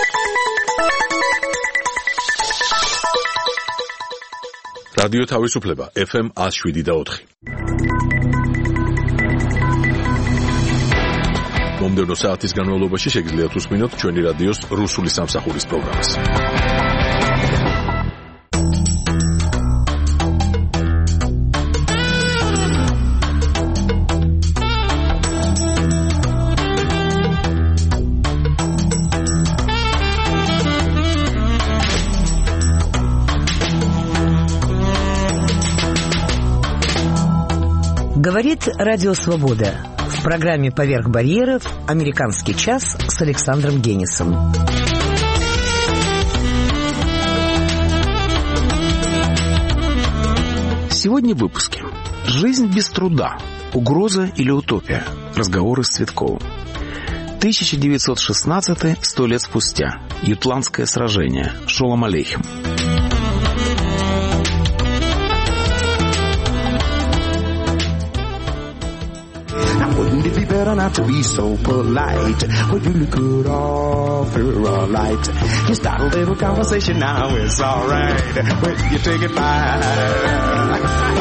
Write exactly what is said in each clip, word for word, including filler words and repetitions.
რადიო თავისუფლება ეფ ემ one oh seven და four. მომდევნო საათის განმავლობაში შეგიძლიათ უსმინოთ ჩვენი რადიოს რუსული სამსახურის პროგრამას. Говорит Радио Свобода. В программе «Поверх барьеров» «Американский час» с Александром Генисом. Сегодня в выпуске. Жизнь без труда. Угроза или утопия? Разговоры с Цветковым. тысяча девятьсот шестнадцатый, сто лет спустя. Ютландское сражение. Шолом алейхем. Wouldn't it be better not to be so polite? Would you could offer a light? You start a little conversation now, it's alright. When you take it back.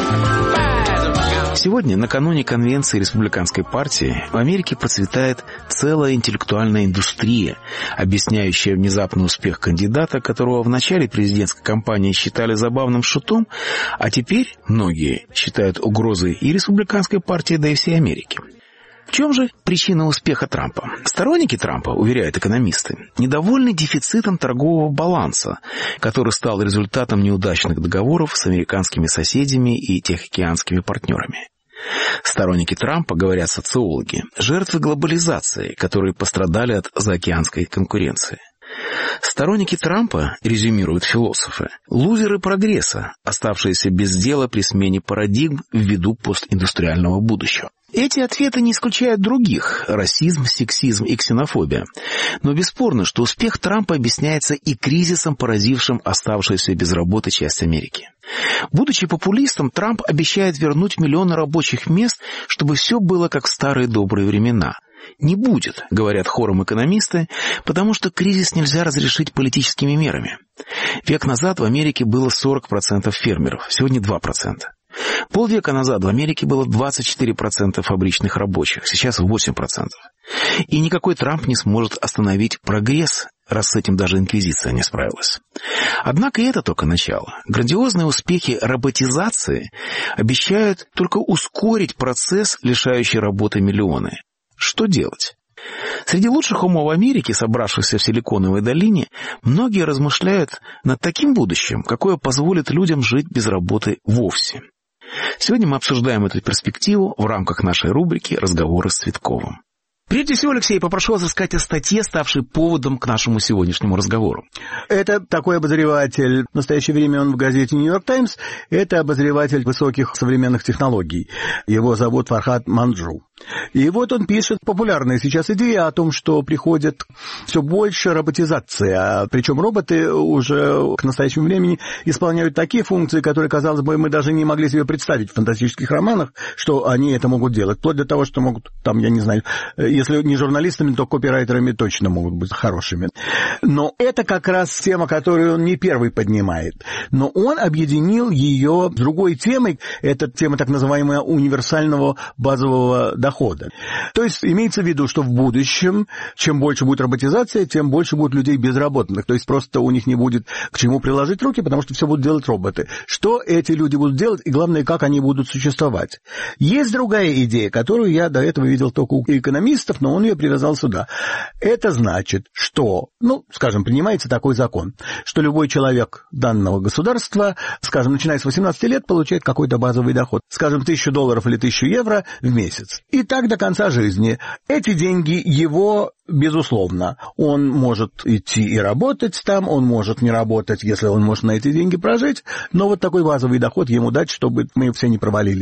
Сегодня, накануне конвенции Республиканской партии, в Америке процветает целая интеллектуальная индустрия, объясняющая внезапный успех кандидата, которого в начале президентской кампании считали забавным шутом, а теперь многие считают угрозой и Республиканской партии, да и всей Америки. В чем же причина успеха Трампа? Сторонники Трампа, уверяют экономисты, недовольны дефицитом торгового баланса, который стал результатом неудачных договоров с американскими соседями и тихоокеанскими партнерами. Сторонники Трампа, говорят социологи, жертвы глобализации, которые пострадали от заокеанской конкуренции. Сторонники Трампа, резюмируют философы, лузеры прогресса, оставшиеся без дела при смене парадигм ввиду постиндустриального будущего. Эти ответы не исключают других – расизм, сексизм и ксенофобия. Но бесспорно, что успех Трампа объясняется и кризисом, поразившим оставшуюся без работы часть Америки. Будучи популистом, Трамп обещает вернуть миллионы рабочих мест, чтобы все было как в старые добрые времена. Не будет, говорят хором экономисты, потому что кризис нельзя разрешить политическими мерами. Век назад в Америке было сорок процентов фермеров, сегодня два процента. Полвека назад в Америке было двадцать четыре процента фабричных рабочих, сейчас восемь процентов. И никакой Трамп не сможет остановить прогресс, раз с этим даже инквизиция не справилась. Однако и это только начало. Грандиозные успехи роботизации обещают только ускорить процесс, лишающий работы миллионы. Что делать? Среди лучших умов Америки, собравшихся в Силиконовой долине, многие размышляют над таким будущим, какое позволит людям жить без работы вовсе. Сегодня мы обсуждаем эту перспективу в рамках нашей рубрики «Разговоры с Цветковым». Прежде всего, Алексей, попрошу вас рассказать о статье, ставшей поводом к нашему сегодняшнему разговору. Это такой обозреватель, в настоящее время он в газете «Нью-Йорк Таймс», это обозреватель высоких современных технологий. Его зовут Фархад Манджу. И вот он пишет популярные сейчас идеи о том, что приходит все больше роботизации, причем роботы уже к настоящему времени исполняют такие функции, которые, казалось бы, мы даже не могли себе представить в фантастических романах, что они это могут делать, вплоть до того, что могут, там, я не знаю, если не журналистами, то копирайтерами точно могут быть хорошими. Но это как раз тема, которую он не первый поднимает. Но он объединил ее с другой темой, это тема так называемого универсального базового дохода. То есть имеется в виду, что в будущем, чем больше будет роботизация, тем больше будет людей безработных. То есть просто у них не будет к чему приложить руки, потому что все будут делать роботы. Что эти люди будут делать и, главное, как они будут существовать. Есть другая идея, которую я до этого видел только у экономистов, но он ее привязал сюда. Это значит, что, ну, скажем, принимается такой закон, что любой человек данного государства, скажем, начиная с восемнадцати лет, получает какой-то базовый доход. Скажем, тысячу долларов или тысячу евро в месяц. И так до конца жизни. Эти деньги его, безусловно, он может идти и работать там, он может не работать, если он может на эти деньги прожить, но вот такой базовый доход ему дать, чтобы мы все не провалились.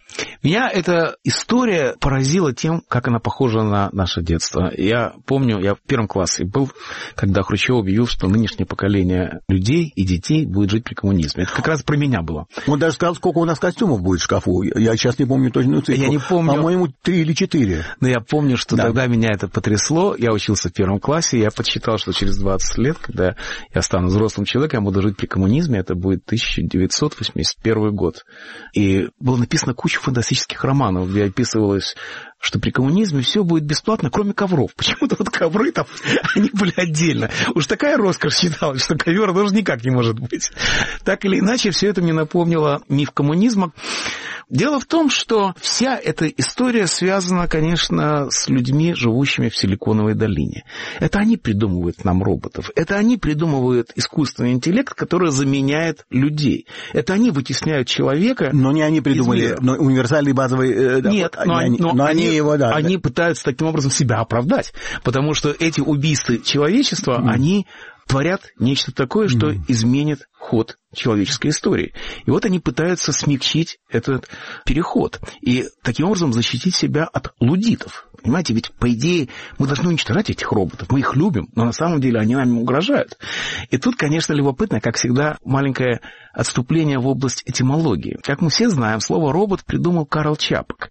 Меня эта история поразила тем, как она похожа на наше детство. Я помню, я в первом классе был, когда Хрущев объявил, что нынешнее поколение людей и детей будет жить при коммунизме. Это как раз про меня было. Он даже сказал, сколько у нас костюмов будет в шкафу. Я сейчас не помню точную цифру. Я не помню. По-моему, три или четыре. Но я помню, что да. тогда меня это потрясло. Я учился в первом классе, и я подсчитал, что через двадцать лет, когда я стану взрослым человеком, я буду жить при коммунизме, это будет тысяча девятьсот восемьдесят первый год. И было написано куча фантастических романов, где описывалось, что при коммунизме все будет бесплатно, кроме ковров. Почему-то вот ковры там, они были отдельно. Уж такая роскошь считалась, что ковер тоже никак не может быть. Так или иначе, все это мне напомнило миф коммунизма. Дело в том, что вся эта история связана, конечно, с людьми, живущими в Силиконовой долине. Это они придумывают нам роботов. Это они придумывают искусственный интеллект, который заменяет людей. Это они вытесняют человека. Но не они придумали, но универсальный базовый... Э, Нет, да, но, они, но, но они, они его, да. Они да. пытаются таким образом себя оправдать. Потому что эти убийства человечества, mm. они творят нечто такое, что mm. изменит ход человеческой истории. И вот они пытаются смягчить этот переход и таким образом защитить себя от луддитов. Понимаете, ведь, по идее, мы должны уничтожать этих роботов. Мы их любим, но на самом деле они нам угрожают. И тут, конечно, любопытно, как всегда, маленькое отступление в область этимологии. Как мы все знаем, слово «робот» придумал Карл Чапок.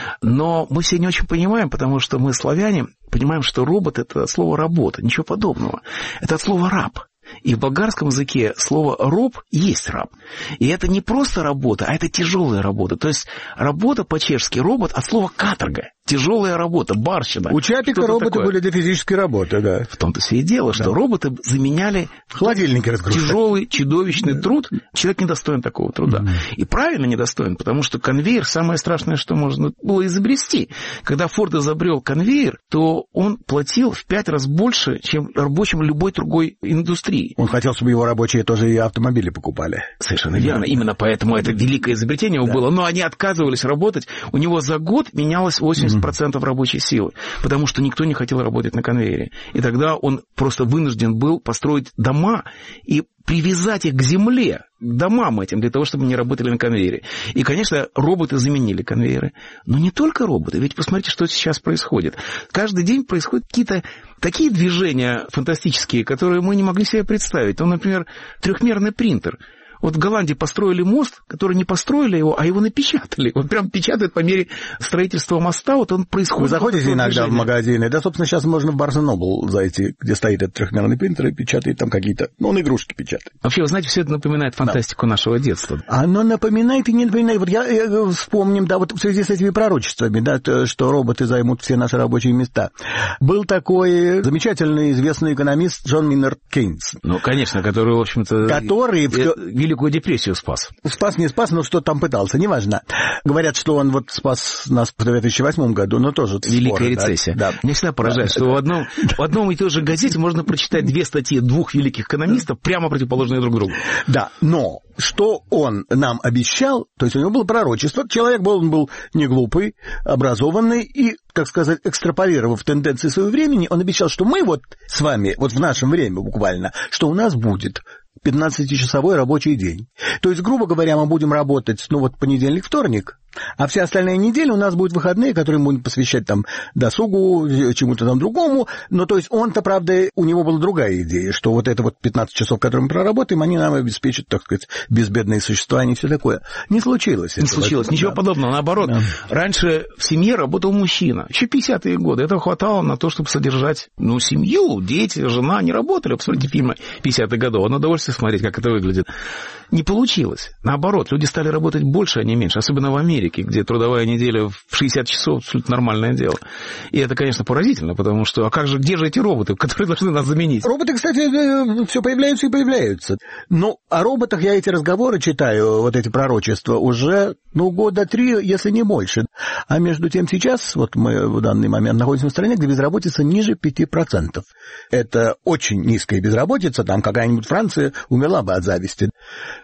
Но мы все не очень понимаем, потому что мы, славяне, понимаем, что робот – это от слова «работа». Ничего подобного. Это от слова «раб». И в болгарском языке слово «роб» есть раб. И это не просто работа, а это тяжелая работа. То есть работа по-чешски «робот» от слова «каторга». Тяжелая работа, барщина. У Чапика роботы такое. Были для физической работы, да. В том-то все и дело, что да. роботы заменяли холодильники разгружать. Тяжелый, чудовищный труд. Человек не достоин такого труда. Mm-hmm. И правильно не достоин, потому что конвейер самое страшное, что можно было изобрести. Когда Форд изобрел конвейер, то он платил в пять раз больше, чем рабочим любой другой индустрии. Он хотел, чтобы его рабочие тоже и автомобили покупали. Совершенно верно. Именно поэтому это великое изобретение его да. было. Но они отказывались работать. У него за год менялось восемьдесят процентов рабочей силы, потому что никто не хотел работать на конвейере. И тогда он просто вынужден был построить дома и привязать их к земле, к домам этим, для того, чтобы они работали на конвейере. И, конечно, роботы заменили конвейеры. Но не только роботы, ведь посмотрите, что сейчас происходит. Каждый день происходят какие-то такие движения фантастические, которые мы не могли себе представить. Ну, например, трехмерный принтер. Вот в Голландии построили мост, который не построили его, а его напечатали. Вот прям печатают по мере строительства моста, вот он происходит. Вы заходите иногда движение. В магазины, да, собственно, сейчас можно в Барнс энд Нобл зайти, где стоит этот трехмерный принтер и печатает там какие-то, ну, он игрушки печатает. Вообще, вы знаете, все это напоминает фантастику да. нашего детства. Оно напоминает и не напоминает. Вот я, я вспомним, да, вот в связи с этими пророчествами, да, то, что роботы займут все наши рабочие места. Был такой замечательный известный экономист Джон Миннард Кейнс. Ну, конечно, который, в общем-то... Который... Великую депрессию спас. Спас, не спас, но что там пытался, неважно. Говорят, что он вот спас нас в две тысячи восьмом году, но тоже... Великая споры, рецессия. Да. Меня всегда поражает, да, что да. В, одном, в одном и той же газете можно прочитать две статьи двух великих экономистов, прямо противоположные друг другу. Да, но что он нам обещал, то есть у него было пророчество, человек был, он был не глупый, образованный и, так сказать, экстраполировав тенденции своего времени, он обещал, что мы вот с вами, вот в нашем время буквально, что у нас будет пятнадцатичасовой рабочий день. То есть, грубо говоря, мы будем работать, ну вот понедельник, вторник, а вся остальная неделя у нас будут выходные, которые мы будем посвящать там досугу, чему-то там другому. Но то есть он-то, правда, у него была другая идея, что вот это вот пятнадцать часов, которые мы проработаем, они нам обеспечат, так сказать, безбедное существование и все такое. Не случилось. Не случилось, ничего да. подобного. Наоборот, да. раньше в семье работал мужчина. Еще пятидесятые годы. Этого хватало на то, чтобы содержать, ну, семью, дети, жена. Не работали. Посмотрите фильмы пятидесятых годов. Он удовольствие смотреть, как это выглядит. Не получилось. Наоборот, люди стали работать больше, а не меньше. Особенно в Америке, где трудовая неделя в шестьдесят часов абсолютно нормальное дело. И это, конечно, поразительно, потому что, а как же, где же эти роботы, которые должны нас заменить? Роботы, кстати, все появляются и появляются. Ну, о роботах я эти разговоры читаю, вот эти пророчества, уже, ну, года три, если не больше. А между тем сейчас, вот мы в данный момент находимся в стране, где безработица ниже пяти процентов. Это очень низкая безработица, там какая-нибудь Франция умерла бы от зависти.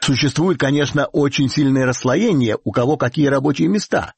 Существует, конечно, очень сильное расслоение, у кого какие рабочие места.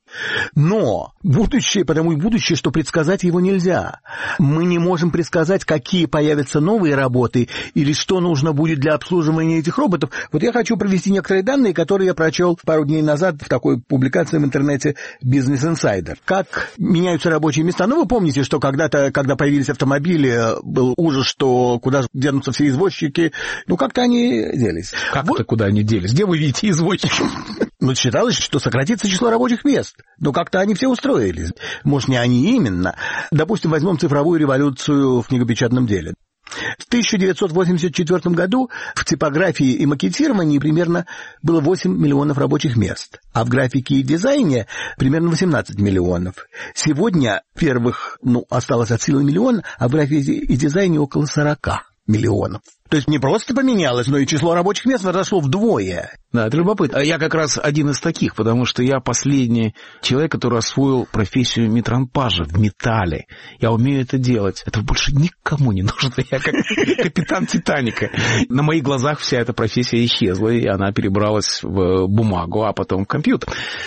Но будущее, потому и будущее, что предсказать его нельзя. Мы не можем предсказать, какие появятся новые работы или что нужно будет для обслуживания этих роботов. Вот я хочу привести некоторые данные, которые я прочел пару дней назад в такой публикации в интернете Business Insider. Как меняются рабочие места. Ну, вы помните, что когда-то, когда появились автомобили, был ужас, что куда денутся все извозчики. Ну, как-то они делись. Как вот. это куда они делись? Где вы видите извозчиков? Ну, считалось, что сократится число рабочих мест. Но как-то они все устроились. Может, не они именно. Допустим, возьмем цифровую революцию в книгопечатном деле. В тысяча девятьсот восемьдесят четвёртом году в типографии и макетировании примерно было восемь миллионов рабочих мест, а в графике и дизайне примерно восемнадцать миллионов. Сегодня первых, ну, осталось от силы миллион, а в графике и дизайне около сорока миллионов. То есть не просто поменялось, но и число рабочих мест возросло вдвое. Да, это любопытно. А я как раз один из таких, потому что я последний человек, который освоил профессию метранпажа в металле. Я умею это делать. Это больше никому не нужно. Я как капитан Титаника. На моих глазах вся эта профессия исчезла, и она перебралась в бумагу, а потом в компьютер.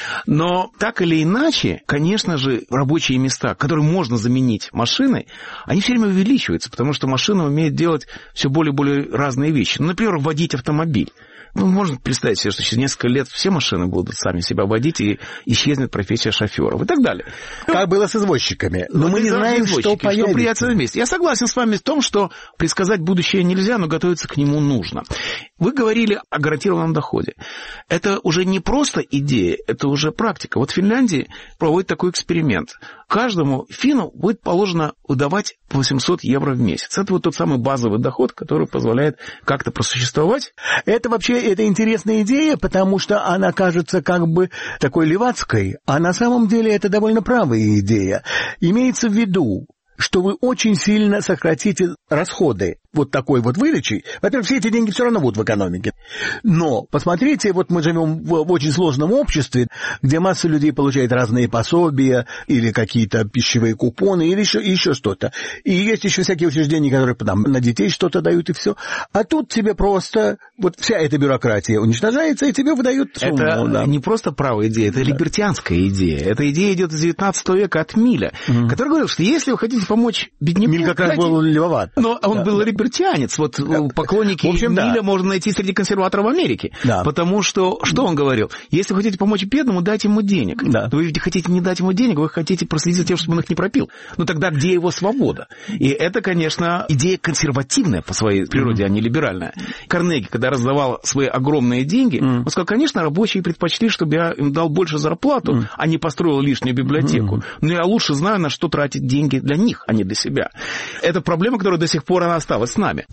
Но так или иначе, конечно же, рабочие места, которые можно заменить машиной, они все время увеличиваются, потому что машина умеет делать все более и более разные вещи. Ну, например, водить автомобиль. Ну, можно представить себе, что через несколько лет все машины будут сами себя водить, и исчезнет профессия шоферов и так далее. Как было с извозчиками. Но, но мы не знаем, что появится. Что появится вместе. Я согласен с вами в том, что предсказать будущее нельзя, но готовиться к нему нужно. Вы говорили о гарантированном доходе. Это уже не просто идея, это уже практика. Вот в Финляндии проводят такой эксперимент. Каждому финну будет положено выдавать по восемьсот евро в месяц. Это вот тот самый базовый доход, который позволяет как-то просуществовать. Это вообще это интересная идея, потому что она кажется как бы такой левацкой, а на самом деле это довольно правая идея. Имеется в виду, что вы очень сильно сократите расходы вот такой вот выдачей. Во-первых, все эти деньги все равно будут в экономике. Но, посмотрите, вот мы живем в, в очень сложном обществе, где масса людей получает разные пособия или какие-то пищевые купоны или еще, еще что-то. И есть еще всякие учреждения, которые там, на детей что-то дают и все. А тут тебе просто вот вся эта бюрократия уничтожается, и тебе выдают сумму. Это да. не просто правая идея, это да. либертианская идея. Эта идея идет из девятнадцатого века от Миля, mm-hmm. который говорил, что если вы хотите помочь бедняку... Миль как раз был левоват. Но он да. был либертианец. Вот да. поклонники в общем, Миля да. можно найти среди консерваторов Америки. Да. Потому что, что он говорил? Если вы хотите помочь бедному, дайте ему денег. Да. Вы хотите не дать ему денег, вы хотите проследить за тем, чтобы он их не пропил. Ну тогда где его свобода? И это, конечно, идея консервативная по своей природе, mm-hmm. а не либеральная. Карнеги, когда раздавал свои огромные деньги, mm-hmm. он сказал, конечно, рабочие предпочли, чтобы я им дал больше зарплату, mm-hmm. а не построил лишнюю библиотеку. Mm-hmm. Но я лучше знаю, на что тратить деньги для них, а не для себя. Это проблема, которая до сих пор она осталась с нами.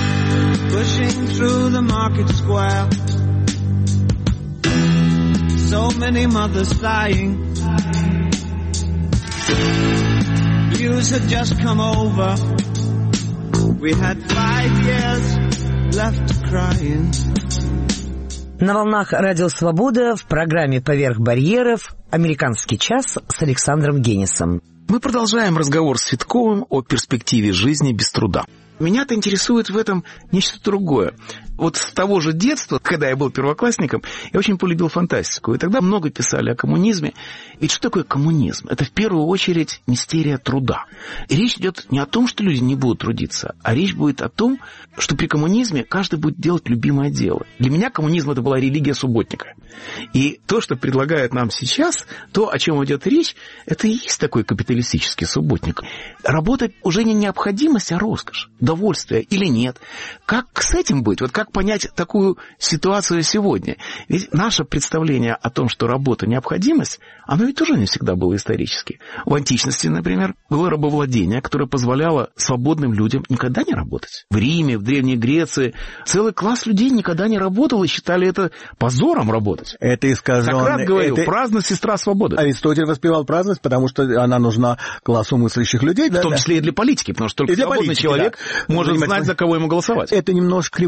Pushing through the market square, so many mothers dying. News had just come over. We had five years left crying. На волнах Радио Свобода в программе «Поверх барьеров» «Американский час» с Александром Генисом. Мы продолжаем разговор с Цветковым о перспективе жизни без труда. Меня-то интересует в этом нечто другое. Вот с того же детства, когда я был первоклассником, я очень полюбил фантастику. И тогда много писали о коммунизме. Ведь что такое коммунизм? Это в первую очередь мистерия труда. И речь идет не о том, что люди не будут трудиться, а речь будет о том, что при коммунизме каждый будет делать любимое дело. Для меня коммунизм — это была религия субботника. И то, что предлагают нам сейчас, то, о чем идет речь, это и есть такой капиталистический субботник. Работа уже не необходимость, а роскошь. Удовольствие или нет. Как с этим быть? Вот как понять такую ситуацию сегодня? Ведь наше представление о том, что работа необходимость, оно ведь тоже не всегда было исторически. В античности, например, было рабовладение, которое позволяло свободным людям никогда не работать. В Риме, в Древней Греции целый класс людей никогда не работал и считали это позором работать. Это искаженное. Сократ говорил, это... праздность — сестра свободы. Аристотель воспевал праздность, потому что она нужна классу мыслящих людей. В да, том числе да. и для политики, потому что только свободный политики, человек да. может Занимать... знать, за кого ему голосовать. Это немножко кривой взгляд.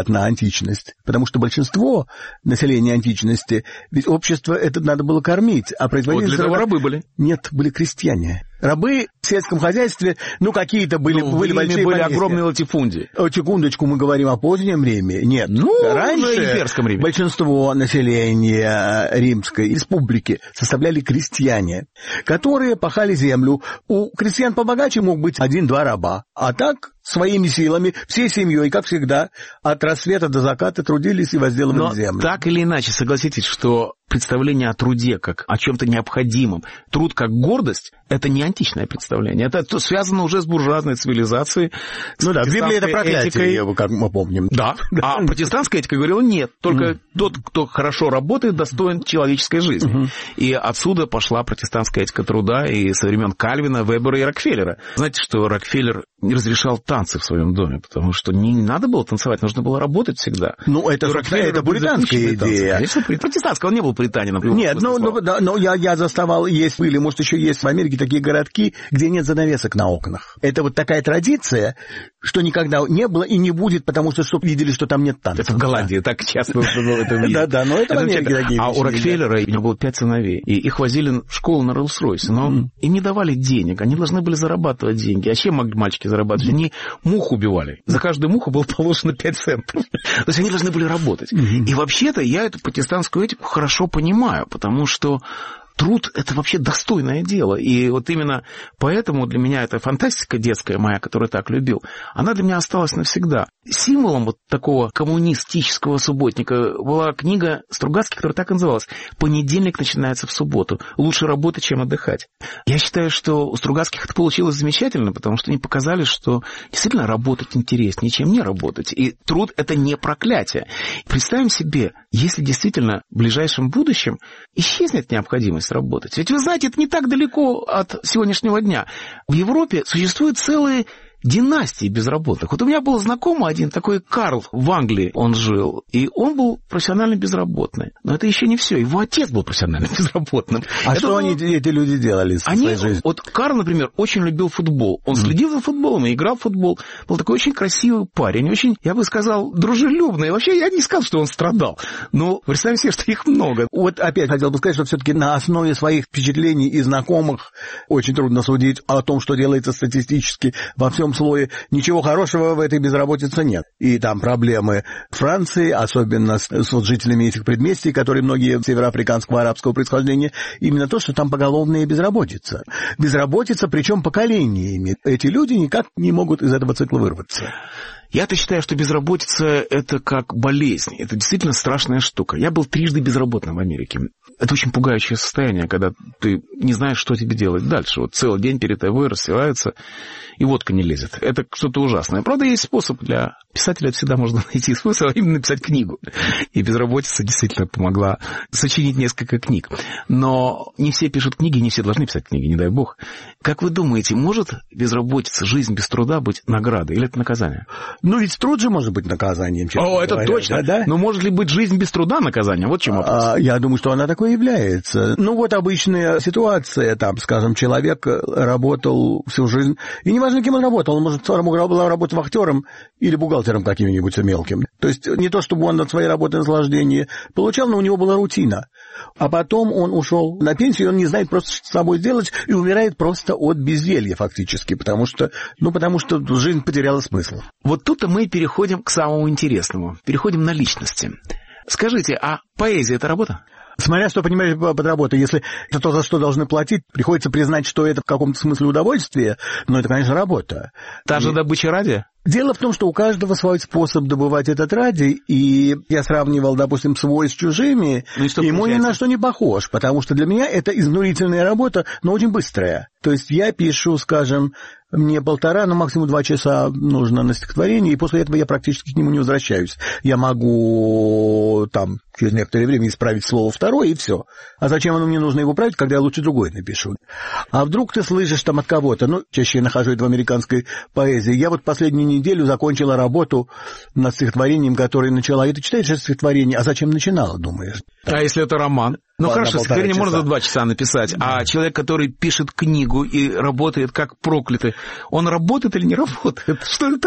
взгляд на античность. Потому что большинство населения античности, ведь общество это надо было кормить, а производители... Вот для того рабы были. Нет, были крестьяне. Рабы в сельском хозяйстве, ну, какие-то были, ну, были большие были поместья. огромные латифундии. Секундочку, мы говорим о позднем Риме. Нет, ну, раньше в имперском Риме. Большинство населения Римской республики составляли крестьяне, которые пахали землю. У крестьян побогаче мог быть один-два раба. А так, своими силами, всей семьей, как всегда, от рассвета до заката трудились и возделывали Но землю. Так или иначе, согласитесь, что представление о труде как о чем-то необходимом, труд как гордость, это не античное представление. Это связано уже с буржуазной цивилизацией. Ну да, в Библии это проклятие, этикой. как мы помним. Да, а протестантская этика говорила нет, только mm. тот, кто хорошо работает, достоин человеческой жизни. Mm-hmm. И отсюда пошла протестантская этика труда и со времен Кальвина, Вебера и Рокфеллера. Знаете, что Рокфеллер не разрешал танцы в своем доме, потому что не надо было танцевать, нужно было работать всегда. Ну, это, это пуританская идея. Конечно, протестантская, он не был пуританином. Нет, ну, ну, да, ну я, я заставал, есть, или, может, еще есть в Америке такие городки, где нет занавесок на окнах. Это вот такая традиция, что никогда не было и не будет, потому что чтобы видели, что там нет танцев. Это в Голландии, так часто это видели. Да-да, но это в Америке такие. А у Рокфеллера у него было пять сыновей, и их возили в школу на Роллс-Ройсе, но им не давали денег, они должны были зарабатывать деньги. А чем могли мальчики зарабатывать? Они мух убивали. За каждую муху было положено пять центов. То есть они должны были работать. И вообще-то я эту протестантскую этику хорошо понимаю, потому что труд – это вообще достойное дело. И вот именно поэтому для меня эта фантастика детская моя, которую я так любил, она для меня осталась навсегда. Символом вот такого коммунистического субботника была книга Стругацких, которая так и называлась «Понедельник начинается в субботу. Лучше работать, чем отдыхать». Я считаю, что у Стругацких это получилось замечательно, потому что они показали, что действительно работать интереснее, чем не работать. И труд – это не проклятие. Представим себе, если действительно в ближайшем будущем исчезнет необходимость работать. Ведь вы знаете, это не так далеко от сегодняшнего дня. В Европе существуют целые династии безработных. Вот у меня был знакомый один, такой Карл, в Англии он жил, и он был профессионально безработный. Но это еще не все. Его отец был профессионально безработным. А это что был... они, эти люди делали со они... своей жизнью? Вот Карл, например, очень любил футбол. Он mm. следил за футболом и играл в футбол. Был такой очень красивый парень, очень, я бы сказал, дружелюбный. Вообще, я не сказал, что он страдал. Но представьте себе, что их много. Вот опять хотел бы сказать, что все-таки на основе своих впечатлений и знакомых очень трудно судить о том, что делается статистически во всем слое. Ничего хорошего в этой безработице нет. И там проблемы Франции, особенно с, с вот жителями этих предместий, которые многие североафриканского арабского происхождения, именно то, что там поголовная безработица. Безработица, причем поколениями. Эти люди никак не могут из этого цикла вырваться. Я-то считаю, что безработица – это как болезнь. Это действительно страшная штука. Я был трижды безработным в Америке. Это очень пугающее состояние, когда ты не знаешь, что тебе делать дальше. Вот целый день перед тобой рассевается, и водка не лезет. Это что-то ужасное. Правда, есть способ для писателя, всегда можно найти способ, а именно написать книгу. И безработица действительно помогла сочинить несколько книг. Но не все пишут книги, не все должны писать книги, не дай бог. Как вы думаете, может безработица, жизнь без труда быть наградой или это наказание? Ну, ведь труд же может быть наказанием. О, это говоря. Точно. Да, да? Но может ли быть жизнь без труда наказанием? Вот в чем вопрос. А, я думаю, что она такой является. Ну, вот обычная ситуация, там, скажем, человек работал всю жизнь, и неважно, кем он работал, он, может, была работать вахтером или бухгалтером каким-нибудь мелким. То есть не то, чтобы он от своей работы наслаждение получал, но у него была рутина. А потом он ушел на пенсию, и он не знает просто, что с собой сделать, и умирает просто от безделья фактически, потому что, ну, потому что жизнь потеряла смысл. Вот тут-то мы переходим к самому интересному. Переходим на личности. Скажите, а поэзия – это работа? Смотря что понимаешь под работой. Если это то, за что должны платить, приходится признать, что это в каком-то смысле удовольствие, но это, конечно, работа. Та же добыча радия? Дело в том, что у каждого свой способ добывать этот радий, и я сравнивал, допустим, свой с чужими, ну, и ему ни на что не похож, потому что для меня это изнурительная работа, но очень быстрая. То есть я пишу, скажем, мне полтора, ну, максимум два часа нужно на стихотворение, и после этого я практически к нему не возвращаюсь. Я могу там через некоторое время исправить слово второе, и все. А зачем оно мне нужно его править, когда я лучше другое напишу? А вдруг ты слышишь там от кого-то, ну, чаще я нахожу это в американской поэзии, я вот последнюю неделю закончила работу над стихотворением, которое начала. И ты читаешь это стихотворение, а зачем начинала, думаешь? А если это роман? Ну, хорошо, стихотворение можно за два часа написать, да. А человек, который пишет книгу и работает как проклятый, он работает или не работает? Что это такое?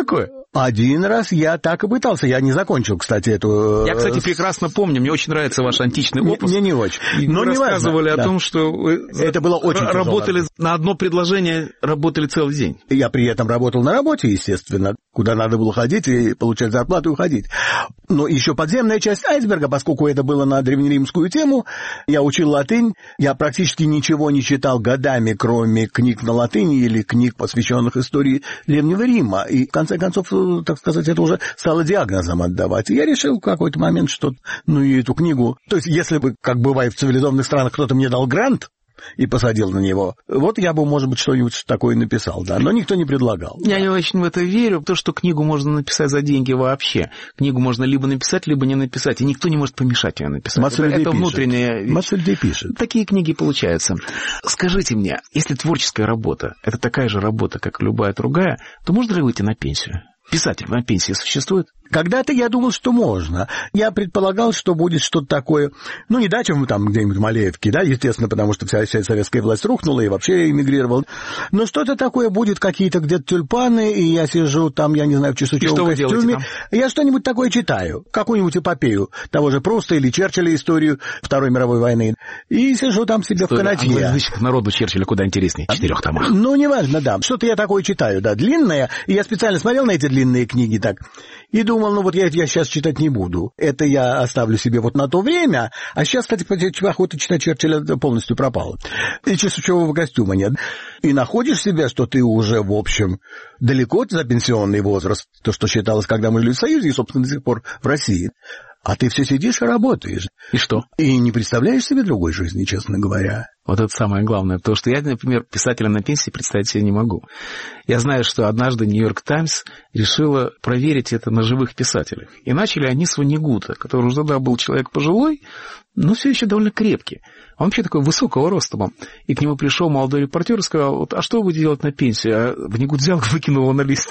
Один раз я так и пытался. Я не закончил, кстати, эту... Я, кстати, прекрасно помню. Мне очень нравится ваш античный опус. Мне не очень. Но вы не рассказывали важно. о да. том, что вы это было очень работали тяжело. На одно предложение, работали целый день. Я при этом работал на работе, естественно, куда надо было ходить и получать зарплату и уходить. Но еще подземная часть айсберга, поскольку это было на древнеримскую тему, я учил латынь, я практически ничего не читал годами, кроме книг на латыни или книг, посвященных истории Древнего Рима. И, в конце концов, так сказать, это уже стало диагнозом отдавать. И я решил в какой-то момент, что, ну, и эту книгу... То есть, если бы, как бывает в цивилизованных странах, кто-то мне дал грант и посадил на него, вот я бы, может быть, что-нибудь такое написал, да, но никто не предлагал. Я да. не очень в это верю, то, что книгу можно написать за деньги вообще. Книгу можно либо написать, либо не написать, и никто не может помешать ее написать. Масса это это пишет. внутренняя вещь. Масса людей пишет. Такие книги получаются. Скажите мне, если творческая работа — это такая же работа, как любая другая, то можно ли выйти на пенсию? Писатель на пенсии существует? Когда-то я думал, что можно. Я предполагал, что будет что-то такое, ну, не дача там где-нибудь в Малеевке, да, естественно, потому что вся, вся советская власть рухнула и вообще эмигрировал. Но что-то такое будет, какие-то где-то тюльпаны, и я сижу там, я не знаю, в чесучевом костюме. Я что-нибудь такое читаю, какую-нибудь эпопею того же Пруста или Черчилля, историю Второй мировой войны, и сижу там себе Стой, в канатье. А народу Черчилля куда интереснее, в четырех томах. Ну, неважно, да. Что-то я такое читаю, да, длинное, и я специально смотрел на эти длинные книги так, и думал, ну вот я, я сейчас читать не буду. Это я оставлю себе вот на то время. А сейчас, кстати, охота читать Черчилля полностью пропала. И чесучевого костюма нет. И находишь себя, что ты уже, в общем, далеко за пенсионный возраст, то, что считалось, когда мы жили в Союзе, и, собственно, до сих пор в России. А ты все сидишь и работаешь. И что? И не представляешь себе другой жизни, честно говоря. Вот это самое главное. Потому что я, например, писателя на пенсии представить себе не могу. Я знаю, что однажды «Нью-Йорк Таймс» решила проверить это на живых писателях. И начали они с Ваннигута, который уже тогда был человек пожилой, но все еще довольно крепкий. Он вообще такой высокого роста был. И к нему пришел молодой репортер и сказал, вот, а что вы будете делать на пенсии? А Ваннигут взял и выкинул его на лист.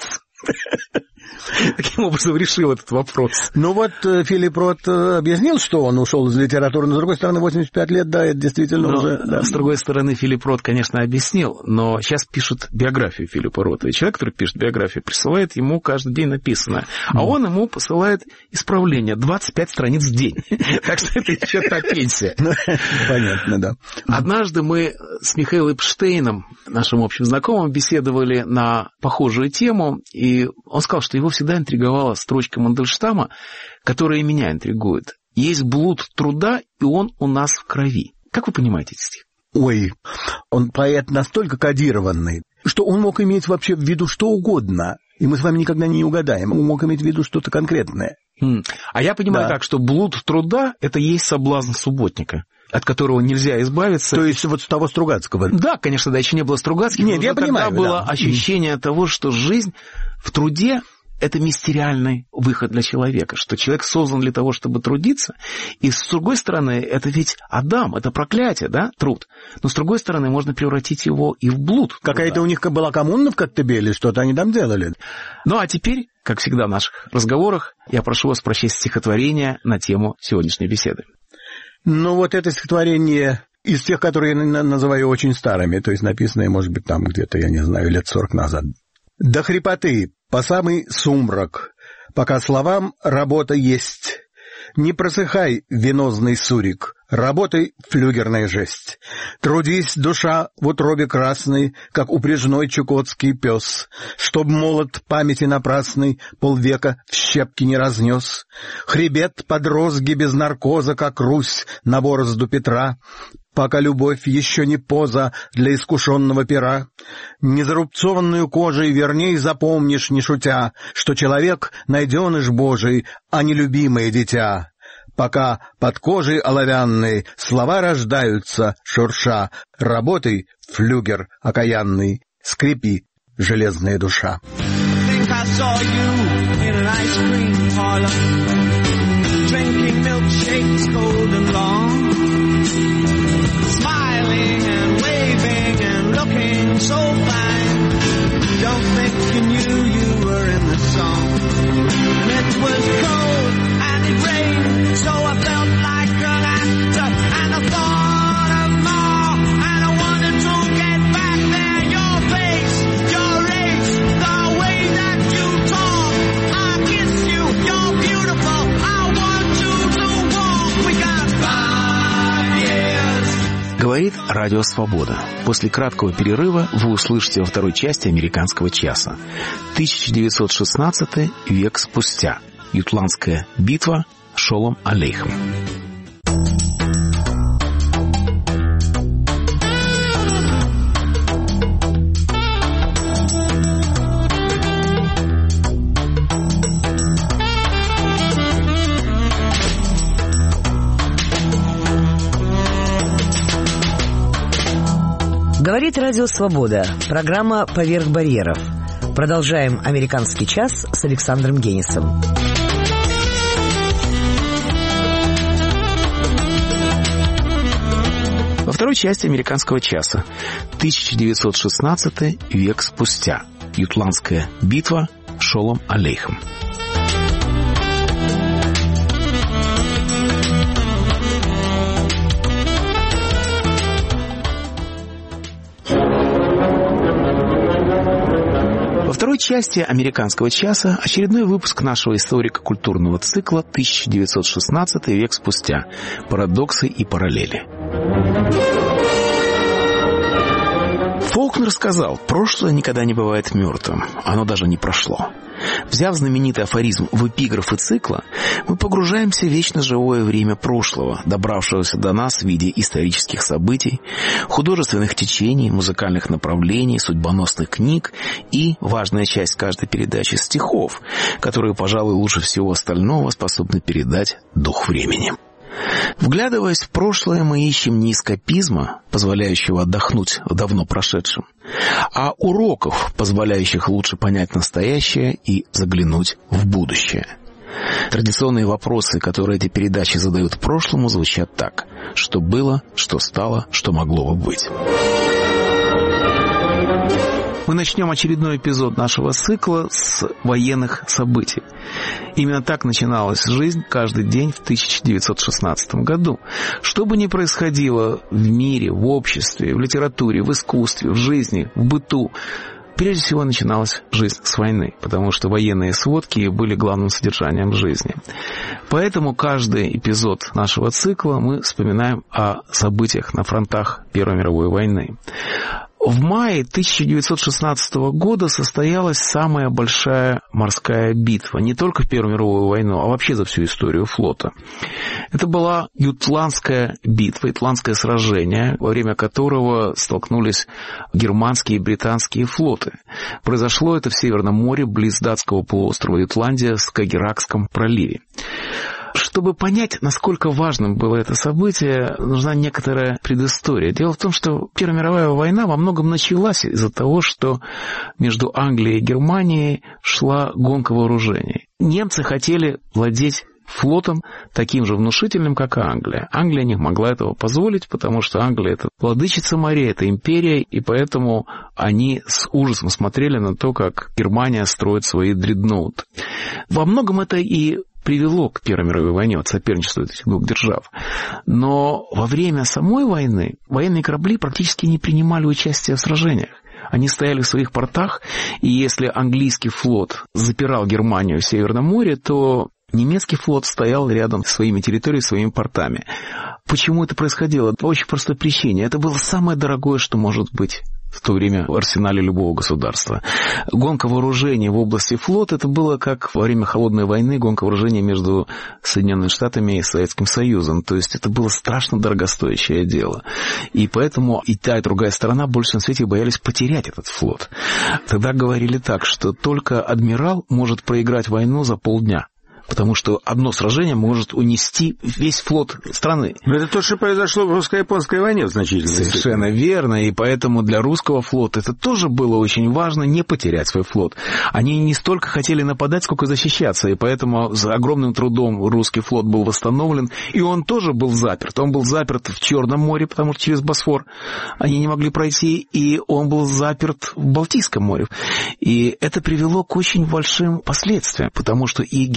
Таким образом решил этот вопрос. Ну вот Филипп Рот объяснил, что он ушел из литературы, но с другой стороны, восемьдесят пять лет, да, это действительно но, уже... Да. С другой стороны, Филипп Рот, конечно, объяснил, но сейчас пишут биографию Филиппа Рота. И человек, который пишет биографию, присылает ему каждый день написанное. А он ему посылает исправление двадцать пять страниц в день. Так что это еще та пенсия. Понятно, да. Однажды мы с Михаилом Эпштейном, нашим общим знакомым, беседовали на похожую тему, и он сказал, что его всегда интриговала строчка Мандельштама, которая меня интригует. Есть блуд труда, и он у нас в крови. Как вы понимаете этот стих? Ой, он поэт настолько кодированный, что он мог иметь вообще в виду что угодно, и мы с вами никогда не угадаем. Он мог иметь в виду что-то конкретное. А я понимаю да. так, что блуд труда – это есть соблазн субботника, от которого нельзя избавиться. То есть вот с того Стругацкого? Да, конечно, да, еще не было Стругацких. Нет, я понимаю. Тогда было да. ощущение того, что жизнь в труде – это мистериальный выход для человека, что человек создан для того, чтобы трудиться. И с другой стороны, это ведь Адам, это проклятие, да, труд. Но с другой стороны, можно превратить его и в блуд. Какая-то да. у них была коммуна в Коктебеле, что-то они там делали. Ну, а теперь, как всегда в наших разговорах, я прошу вас прочесть стихотворение на тему сегодняшней беседы. Ну, вот это стихотворение из тех, которые я называю очень старыми, то есть написанные, может быть, там где-то, я не знаю, лет сорок назад. До хрипоты, по самый сумрак, пока словам работа есть. Не просыхай, венозный сурик, работай, флюгерная жесть. Трудись, душа, в утробе красной, как упряжной чукотский пес, чтоб молот памяти напрасной полвека в щепки не разнес. Хребет под розги без наркоза, как Русь на борозду Петра, пока любовь еще не поза для искушенного пера. Незарубцованную кожей верней запомнишь, не шутя, что человек найденыш Божий, а не любимое дитя. Пока под кожей оловянной слова рождаются, шурша, работай, флюгер окаянный, скрипи, железная душа. So fine, don't think you knew you were in the song. It was cold and it rained, so I felt like an actor, and I thought of more, and I wanted to get back there. Your face, your age, the way that you talk, Говорит Радио Свобода. После краткого перерыва вы услышите во второй части «Американского часа». тысяча девятьсот шестнадцатый век спустя. Ютландская битва. Шолом алейхем. Говорит Радио Свобода. Программа «Поверх барьеров». Продолжаем «Американский час» с Александром Генисом. Во второй части «Американского часа». тысяча девятьсот шестнадцатый век спустя. Ютландская битва. Шолом алейхем. Во второй части «Американского часа» очередной выпуск нашего историко-культурного цикла тысяча девятьсот шестнадцатый век спустя. Парадоксы и параллели. Фолкнер сказал: прошлое никогда не бывает мертвым, оно даже не прошло. Взяв знаменитый афоризм в эпиграфы цикла, мы погружаемся в вечно живое время прошлого, добравшегося до нас в виде исторических событий, художественных течений, музыкальных направлений, судьбоносных книг и, важная часть каждой передачи, стихов, которые, пожалуй, лучше всего остального способны передать дух времени. Вглядываясь в прошлое, мы ищем не эскапизма, позволяющего отдохнуть в давно прошедшем, а уроков, позволяющих лучше понять настоящее и заглянуть в будущее. Традиционные вопросы, которые эти передачи задают прошлому, звучат так: что было, что стало, что могло бы быть. Мы начнем очередной эпизод нашего цикла с военных событий. Именно так начиналась жизнь каждый день в тысяча девятьсот шестнадцатом году. Что бы ни происходило в мире, в обществе, в литературе, в искусстве, в жизни, в быту, прежде всего начиналась жизнь с войны, потому что военные сводки были главным содержанием жизни. Поэтому каждый эпизод нашего цикла мы вспоминаем о событиях на фронтах Первой мировой войны. В мае тысяча девятьсот шестнадцатого года состоялась самая большая морская битва, не только в Первую мировую войну, а вообще за всю историю флота. Это была Ютландская битва, Ютландское сражение, во время которого столкнулись германские и британские флоты. Произошло это в Северном море, близ датского полуострова Ютландия, в Скагерракском проливе. Чтобы понять, насколько важным было это событие, нужна некоторая предыстория. Дело в том, что Первая мировая война во многом началась из-за того, что между Англией и Германией шла гонка вооружений. Немцы хотели владеть флотом таким же внушительным, как и Англия. Англия не могла этого позволить, потому что Англия — это владычица морей, это империя, и поэтому они с ужасом смотрели на то, как Германия строит свои дредноуты. Во многом это и привело к Первой мировой войне, от соперничества этих двух держав. Но во время самой войны военные корабли практически не принимали участия в сражениях. Они стояли в своих портах, и если английский флот запирал Германию в Северном море, то немецкий флот стоял рядом с своими территориями, своими портами. Почему это происходило? По очень простой причине. Это было самое дорогое, что может быть в то время в арсенале любого государства. Гонка вооружений в области флота — это было как во время Холодной войны гонка вооружений между Соединенными Штатами и Советским Союзом. То есть это было страшно дорогостоящее дело. И поэтому и та, и другая сторона больше на свете боялись потерять этот флот. Тогда говорили так, что только адмирал может проиграть войну за полдня. Потому что одно сражение может унести весь флот страны. Но это то, что произошло в русско-японской войне в значительной степени. Совершенно верно, и поэтому для русского флота это тоже было очень важно, не потерять свой флот. Они не столько хотели нападать, сколько защищаться, и поэтому с огромным трудом русский флот был восстановлен, и он тоже был заперт. Он был заперт в Черном море, потому что через Босфор они не могли пройти, и он был заперт в Балтийском море. И это привело к очень большим последствиям, потому что и германский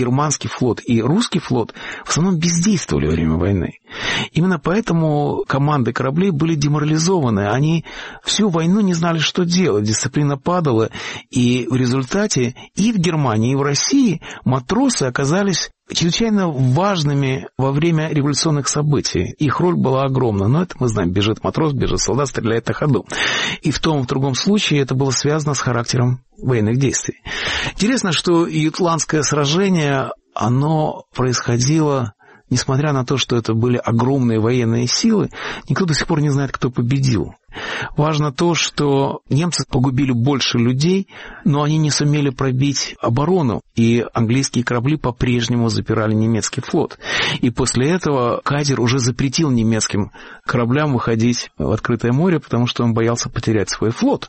немецкий флот и русский флот в основном бездействовали во время войны. Именно поэтому команды кораблей были деморализованы. Они всю войну не знали, что делать. Дисциплина падала. И в результате и в Германии, и в России матросы оказались чрезвычайно важными во время революционных событий. Их роль была огромна. Но это мы знаем. Бежит матрос, бежит солдат, стреляет на ходу. И в том и в другом случае это было связано с характером военных действий. Интересно, что Ютландское сражение, оно происходило, несмотря на то, что это были огромные военные силы, никто до сих пор не знает, кто победил. Важно то, что немцы погубили больше людей, но они не сумели пробить оборону, и английские корабли по-прежнему запирали немецкий флот. И после этого Кайзер уже запретил немецким кораблям выходить в открытое море, потому что он боялся потерять свой флот.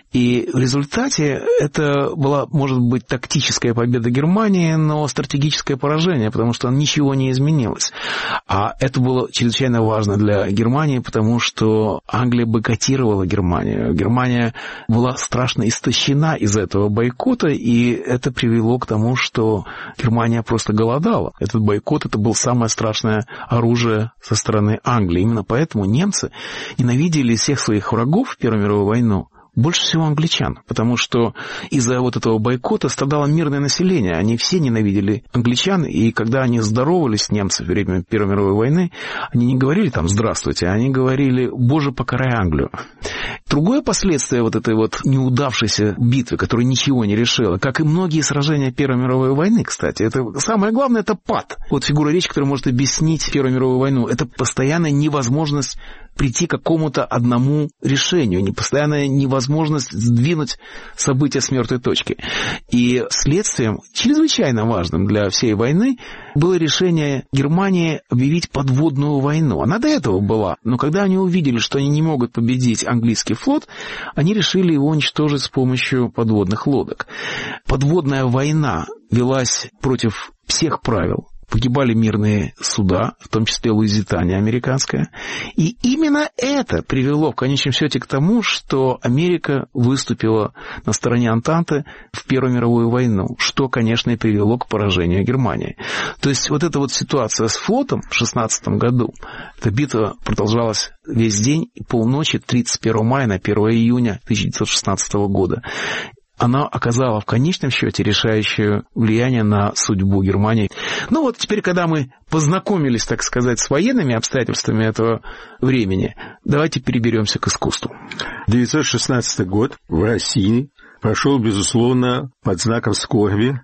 И в результате это была, может быть, тактическая победа Германии, но стратегическое поражение, потому что ничего не изменилось. А это было чрезвычайно важно для Германии, потому что Англия бойкотировала Германию. Германия была страшно истощена из-за этого бойкота, и это привело к тому, что Германия просто голодала. Этот бойкот — это было самое страшное оружие со стороны Англии. Именно поэтому немцы ненавидели всех своих врагов в Первую мировую войну больше всего англичан, потому что из-за вот этого бойкота страдало мирное население. Они все ненавидели англичан, и когда они здоровались с немцами во время Первой мировой войны, они не говорили там «здравствуйте», они говорили «Боже, покарай Англию». Другое последствие вот этой вот неудавшейся битвы, которая ничего не решила, как и многие сражения Первой мировой войны, кстати, это самое главное — это пад. Вот фигура речи, которая может объяснить Первую мировую войну, это постоянная невозможность прийти к какому-то одному решению, постоянная невозможность сдвинуть события с мертвой точки. И следствием, чрезвычайно важным для всей войны, было решение Германии объявить подводную войну. Она до этого была, но когда они увидели, что они не могут победить английский флот, они решили его уничтожить с помощью подводных лодок. Подводная война велась против всех правил. Погибали мирные суда, в том числе Луизитания американская. И именно это привело в конечном счете к тому, что Америка выступила на стороне Антанты в Первую мировую войну, что, конечно, и привело к поражению Германии. То есть вот эта вот ситуация с флотом в шестнадцатом году, эта битва продолжалась весь день и полночи тридцать первого мая на первое июня тысяча девятьсот шестнадцатого года. Она оказала в конечном счете решающее влияние на судьбу Германии. Ну вот теперь, когда мы познакомились, так сказать, с военными обстоятельствами этого времени, давайте переберемся к искусству. девятьсот шестнадцатый год в России прошел, безусловно, под знаком скорби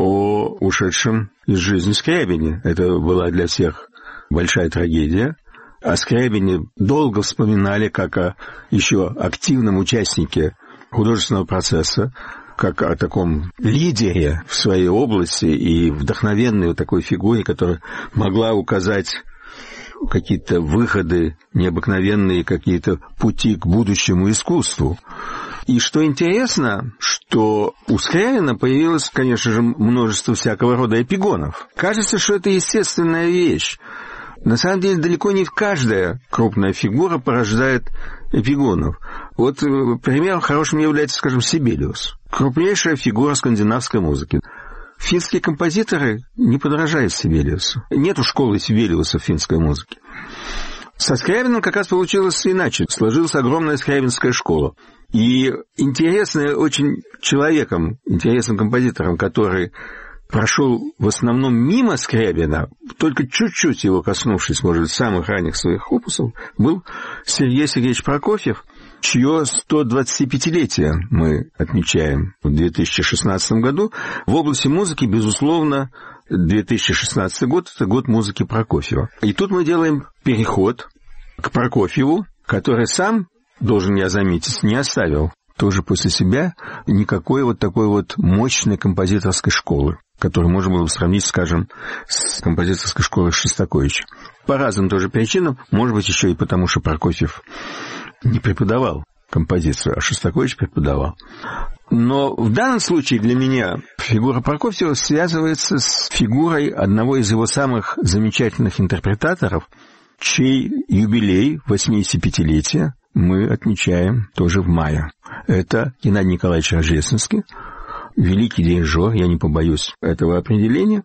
о ушедшем из жизни Скрябине. Это была для всех большая трагедия. О Скрябине долго вспоминали как о еще активном участнике художественного процесса, как о таком лидере в своей области и вдохновенной вот такой фигуре, которая могла указать какие-то выходы, необыкновенные какие-то пути к будущему искусству. И что интересно, что у Скрябина появилось, конечно же, множество всякого рода эпигонов. Кажется, что это естественная вещь. На самом деле, далеко не каждая крупная фигура порождает эпигонов. Вот примером хорошим является, скажем, Сибелиус. Крупнейшая фигура скандинавской музыки. Финские композиторы не подражают Сибелиусу. Нету школы Сибелиуса в финской музыке. Со Скрябиным как раз получилось иначе. Сложилась огромная скрябинская школа. И интересный очень человеком, интересным композитором, который прошел в основном мимо Скрябина, только чуть-чуть его коснувшись, может быть, самых ранних своих опусов, был Сергей Сергеевич Прокофьев, чье сто двадцатипятилетие мы отмечаем в две тысячи шестнадцатом году. В области музыки, безусловно, две тысячи шестнадцатый год – это год музыки Прокофьева. И тут мы делаем переход к Прокофьеву, который сам, должен я заметить, не оставил тоже после себя никакой вот такой вот мощной композиторской школы, которую можно было бы сравнить, скажем, с композиторской школой Шостаковича. По разным тоже причинам, может быть, еще и потому, что Прокофьев не преподавал композицию, а Шостакович преподавал. Но в данном случае для меня фигура Прокофьева связывается с фигурой одного из его самых замечательных интерпретаторов, чей юбилей, восьмидесятипятилетие, мы отмечаем тоже в мае. Это Геннадий Николаевич Рождественский. великий дирижер, я не побоюсь этого определения,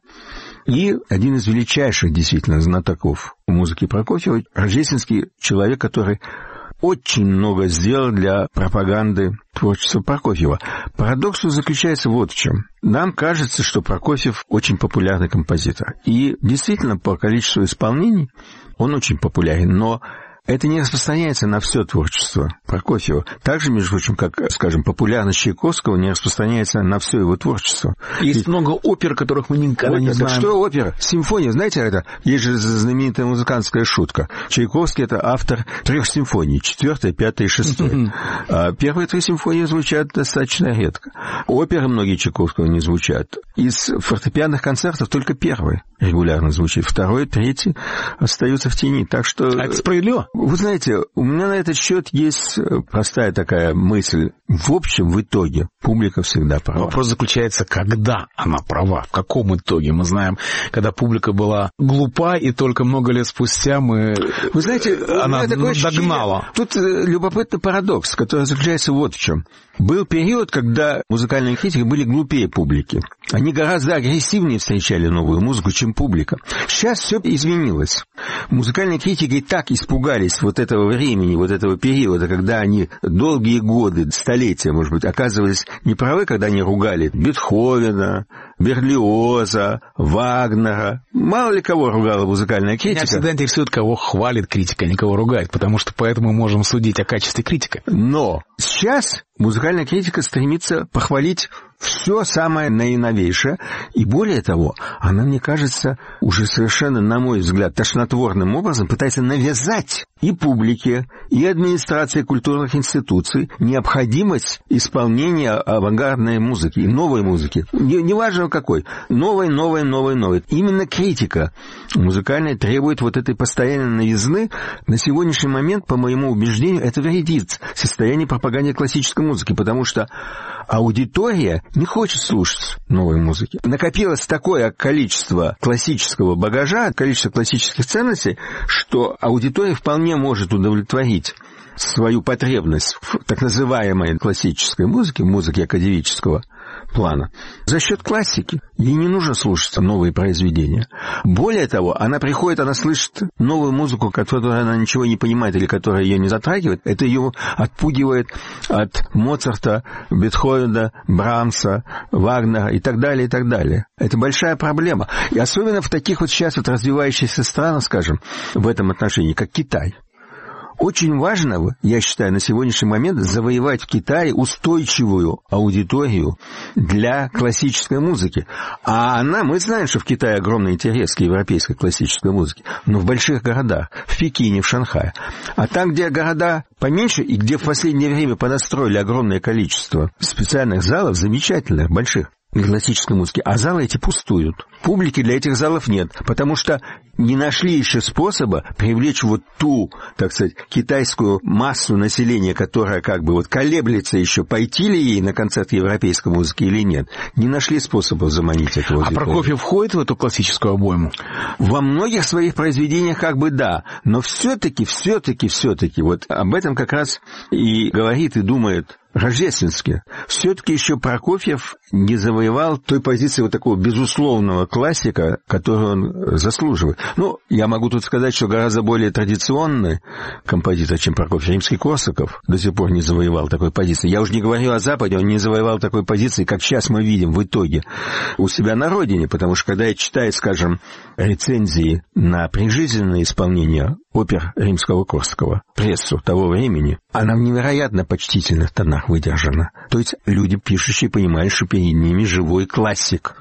и один из величайших действительно знатоков музыки Прокофьева, рождественский человек, который очень много сделал для пропаганды творчества Прокофьева. Парадокс заключается вот в чем. Нам кажется, что Прокофьев очень популярный композитор. И действительно, по количеству исполнений он очень популярен, но это не распространяется на все творчество Прокофьева. Так же, между прочим, как, скажем, популярность Чайковского не распространяется на все его творчество. Есть Ведь много опер, которых мы никогда не знаем. Так что опера? Симфония, знаете, это есть же знаменитая музыкантская шутка. Чайковский — это автор трех симфоний: четвертая, пятая и шестая. А первые три симфонии звучат достаточно редко. Оперы многие Чайковского не звучат. Из фортепианных концертов только первый регулярно звучит. Второй, третий остаются в тени. Так что... А это справедливо? Вы знаете, у меня на этот счет есть простая такая мысль. В общем, в итоге публика всегда права. Вопрос заключается, когда она права, в каком итоге. Мы знаем, когда публика была глупа, и только много лет спустя мы... Вы знаете, она догнала. Тут любопытный парадокс, который заключается вот в чем. Был период, когда музыкальные критики были глупее публики. Они гораздо агрессивнее встречали новую музыку, чем публика. Сейчас все изменилось. Музыкальные критики так испугались вот этого времени, вот этого периода, когда они долгие годы, столетия, может быть, оказывались неправы, когда они ругали Бетховена, Берлиоза, Вагнера. Мало ли кого ругала музыкальная критика. Меня всегда интересует, кого хвалит критика, а не кого ругает, потому что поэтому мы можем судить о качестве критика. Но сейчас музыкальная критика стремится похвалить все самое наиновейшее, и более того, она, мне кажется, уже совершенно, на мой взгляд, тошнотворным образом пытается навязать и публике, и администрации культурных институций необходимость исполнения авангардной музыки, новой музыки, неважно какой, новой, новой, новой, новой. Именно критика музыкальная требует вот этой постоянной новизны. На сегодняшний момент, по моему убеждению, это вредит состоянию пропаганды классической музыки, потому что аудитория не хочет слушать новой музыки. Накопилось такое количество классического багажа, количество классических ценностей, что аудитория вполне может удовлетворить свою потребность в так называемой классической музыке, музыке академического плана, за счет классики. Ей не нужно слушать новые произведения. Более того, она приходит, она слышит новую музыку, которую она ничего не понимает или которая ее не затрагивает. Это ее отпугивает от Моцарта, Бетховена, Брамса, Вагнера и так далее, и так далее. Это большая проблема. И особенно в таких вот сейчас вот развивающихся странах, скажем, в этом отношении, как Китай. Очень важно, я считаю, на сегодняшний момент завоевать в Китае устойчивую аудиторию для классической музыки. А она, мы знаем, что в Китае огромный интерес к европейской классической музыке, но в больших городах, в Пекине, в Шанхае. А там, где города поменьше и где в последнее время понастроили огромное количество специальных залов, замечательных, больших, классической музыки, а залы эти пустуют. Публики для этих залов нет, потому что не нашли еще способа привлечь вот ту, так сказать, китайскую массу населения, которая как бы вот колеблется еще, пойти ли ей на концерт европейской музыки или нет. Не нашли способа заманить эту аудиторию. А Прокофьев входит в эту классическую обойму? Во многих своих произведениях как бы да, но все-таки, все-таки, все-таки, вот об этом как раз и говорит и думает Рождественский. Все-таки еще Прокофьев не завоевал той позиции вот такого безусловного классика, которую он заслуживает. Ну, я могу тут сказать, что гораздо более традиционный композитор, чем Прокофьев, Римский-Корсаков, до сих пор не завоевал такой позиции. Я уже не говорю о Западе, он не завоевал такой позиции, как сейчас мы видим в итоге у себя на родине, потому что когда я читаю, скажем, рецензии на прижизненное исполнение опер Римского-Корсакова, прессу того времени, она в невероятно почтительных тонах выдержана. То есть люди, пишущие, понимают, что перед ними живой классик.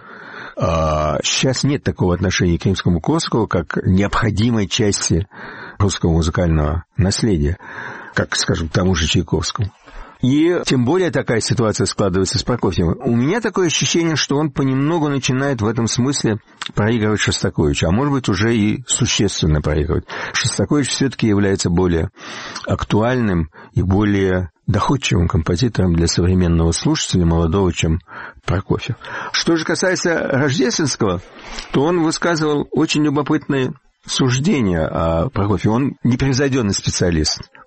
А сейчас нет такого отношения к Римскому-Корсакову, как необходимой части русского музыкального наследия, как, скажем, к тому же Чайковскому. И тем более такая ситуация складывается с Прокофьевым. У меня такое ощущение, что он понемногу начинает в этом смысле проигрывать Шостаковичу, а может быть уже и существенно проигрывать. Шостакович все-таки является более актуальным и более доходчивым композитором для современного слушателя, молодого, чем Прокофьев. Что же касается Рождественского, то он высказывал очень любопытные суждения о Прокофьеве. Он непревзойденный специалист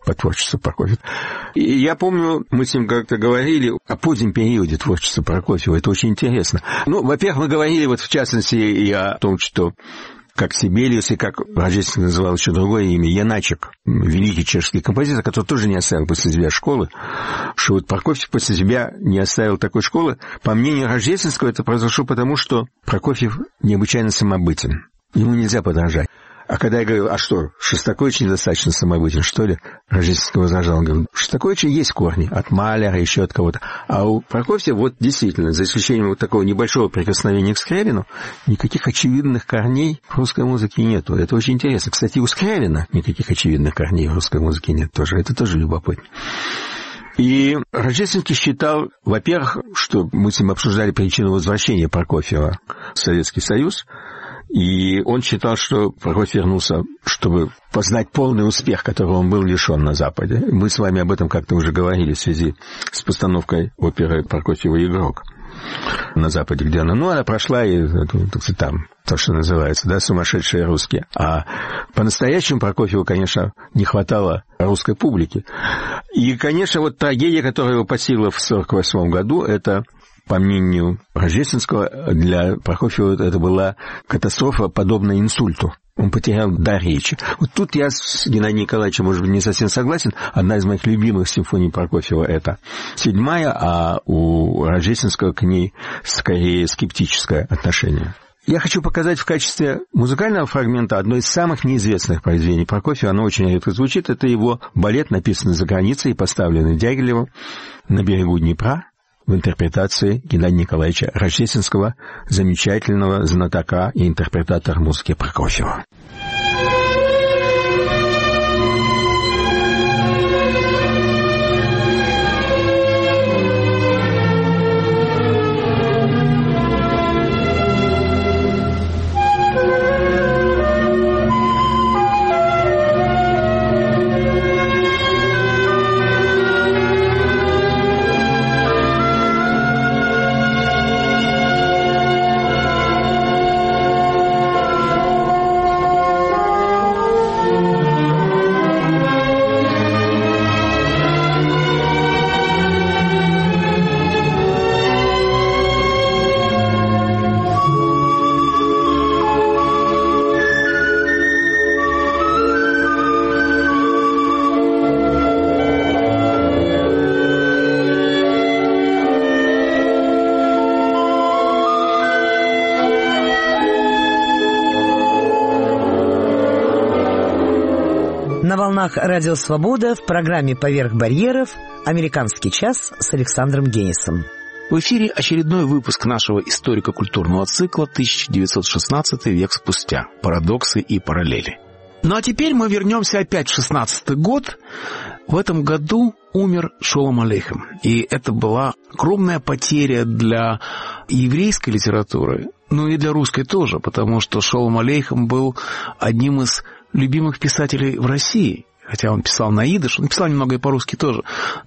по творчеству Прокофьева. И я помню, мы с ним как-то говорили о позднем периоде творчества Прокофьева. Это очень интересно. Ну, во-первых, мы говорили вот в частности и о том, что как Сибелиус, и как Рождественский называл еще другое имя, Яначек, великий чешский композитор, который тоже не оставил после себя школы, что вот Прокофьев после себя не оставил такой школы. По мнению Рождественского, это произошло потому, что Прокофьев необычайно самобытен. Ему нельзя подражать. А когда я говорю, а что, Шостакович недостаточно самобытен, что ли? Рождественский возражал, он говорит, у Шостаковича есть корни, от Маляра, еще от кого-то. А у Прокофьева, вот действительно, за исключением вот такого небольшого прикосновения к Скрябину, никаких очевидных корней в русской музыке нету. Это очень интересно. Кстати, у Скрябина никаких очевидных корней в русской музыке нет тоже. Это тоже любопытно. И Рождественский считал, во-первых, что мы с ним обсуждали причину возвращения Прокофьева в Советский Союз, и он считал, что Прокофьев вернулся, чтобы познать полный успех, которого он был лишен на Западе. Мы с вами об этом как-то уже говорили в связи с постановкой оперы Прокофьева «Игрок» на Западе, где она, ну, она прошла и там, то, что называется, да, сумасшедшие русские. А по-настоящему Прокофьеву, конечно, не хватало русской публики. И, конечно, вот трагедия, которая его постигла в сорок восьмом году, это, по мнению Рождественского, для Прокофьева это была катастрофа, подобная инсульту. Он потерял дар речи. Вот тут я с Геннадием Николаевичем, может быть, не совсем согласен. Одна из моих любимых симфоний Прокофьева — это седьмая, а у Рождественского к ней скорее скептическое отношение. Я хочу показать в качестве музыкального фрагмента одно из самых неизвестных произведений Прокофьева. Оно очень редко звучит. Это его балет, написанный за границей и поставленный Дягилевым на берегу Днепра, в интерпретации Геннадия Николаевича Рождественского, замечательного знатока и интерпретатора музыки Прокофьева. На волнах Радио Свобода в программе «Поверх барьеров» «Американский час» с Александром Генисом. В эфире очередной выпуск нашего историко-культурного цикла тысяча девятьсот шестнадцатый век спустя. Парадоксы и параллели. Ну а теперь мы вернемся опять в шестнадцатый год. В этом году умер Шолом Алейхем. И это была огромная потеря для еврейской литературы, ну и для русской тоже, потому что Шолом Алейхем был одним из любимых писателей в России. Хотя он писал на идыш, он писал немного и по-русски тоже,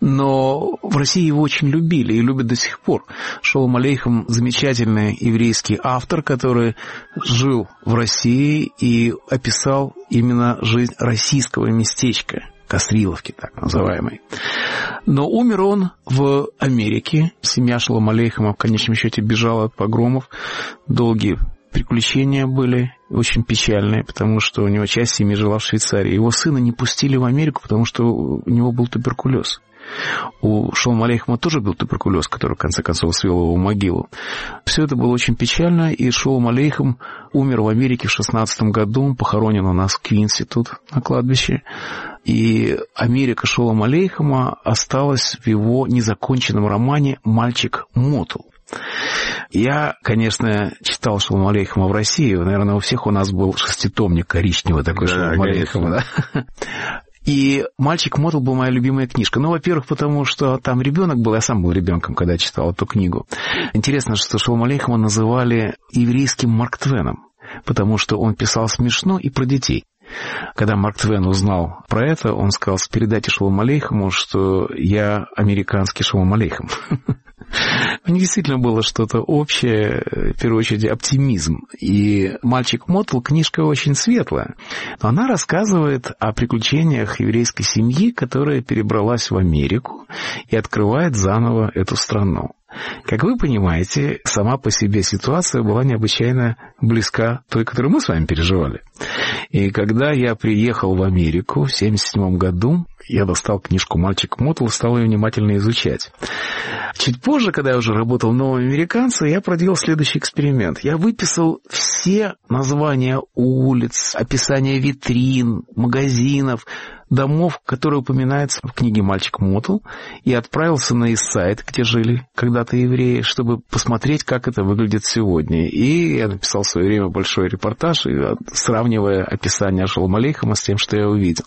но в России его очень любили и любят до сих пор. Шолом Алейхем — замечательный еврейский автор, который жил в России и описал именно жизнь российского местечка, Касриловки так называемой. Но умер он в Америке. Семья Шолом Алейхема в конечном счете бежала от погромов. Долгие приключения были очень печальные, потому что у него часть семьи жила в Швейцарии. Его сына не пустили в Америку, потому что у него был туберкулез. У Шолома Алейхема тоже был туберкулез, который, в конце концов, свел его в могилу. Все это было очень печально, и Шолом Алейхем умер в Америке в шестнадцатом году. Он похоронен у нас в Квинсе тут, на кладбище. И Америка Шолома Алейхема осталась в его незаконченном романе «Мальчик Мотл». Я, конечно, читал Шолома Алейхема в России. Наверное, у всех у нас был шеститомник коричневый такой, да, Шолома Алейхема. Да? И «Мальчик Мотл» был моя любимая книжка. Ну, во-первых, потому что там ребенок был. Я сам был ребенком, когда читал эту книгу. Интересно, что Шолома Алейхема называли еврейским Марк Твеном, потому что он писал смешно и про детей. Когда Марк Твен узнал про это, он сказал: передайте Шолому Алейхему, что я американский Шолом Алейхем. У них действительно было что-то общее, в первую очередь оптимизм. И «Мальчик Мотл» книжка очень светлая, но она рассказывает о приключениях еврейской семьи, которая перебралась в Америку и открывает заново эту страну. Как вы понимаете, сама по себе ситуация была необычайно близка той, которую мы с вами переживали. И когда я приехал в Америку в семьдесят седьмом году, я достал книжку «Мальчик Мотл» и стал ее внимательно изучать. Чуть позже, когда я уже работал в «Новом американце», я проделал следующий эксперимент. Я выписал все названия улиц, описания витрин, магазинов, домов, которые упоминаются в книге «Мальчик Мотл», и отправился на Ист-Сайд, где жили когда-то евреи, чтобы посмотреть, как это выглядит сегодня. И я написал в свое время большой репортаж, сравнивая описание Шолом Алейхема с тем, что я увидел.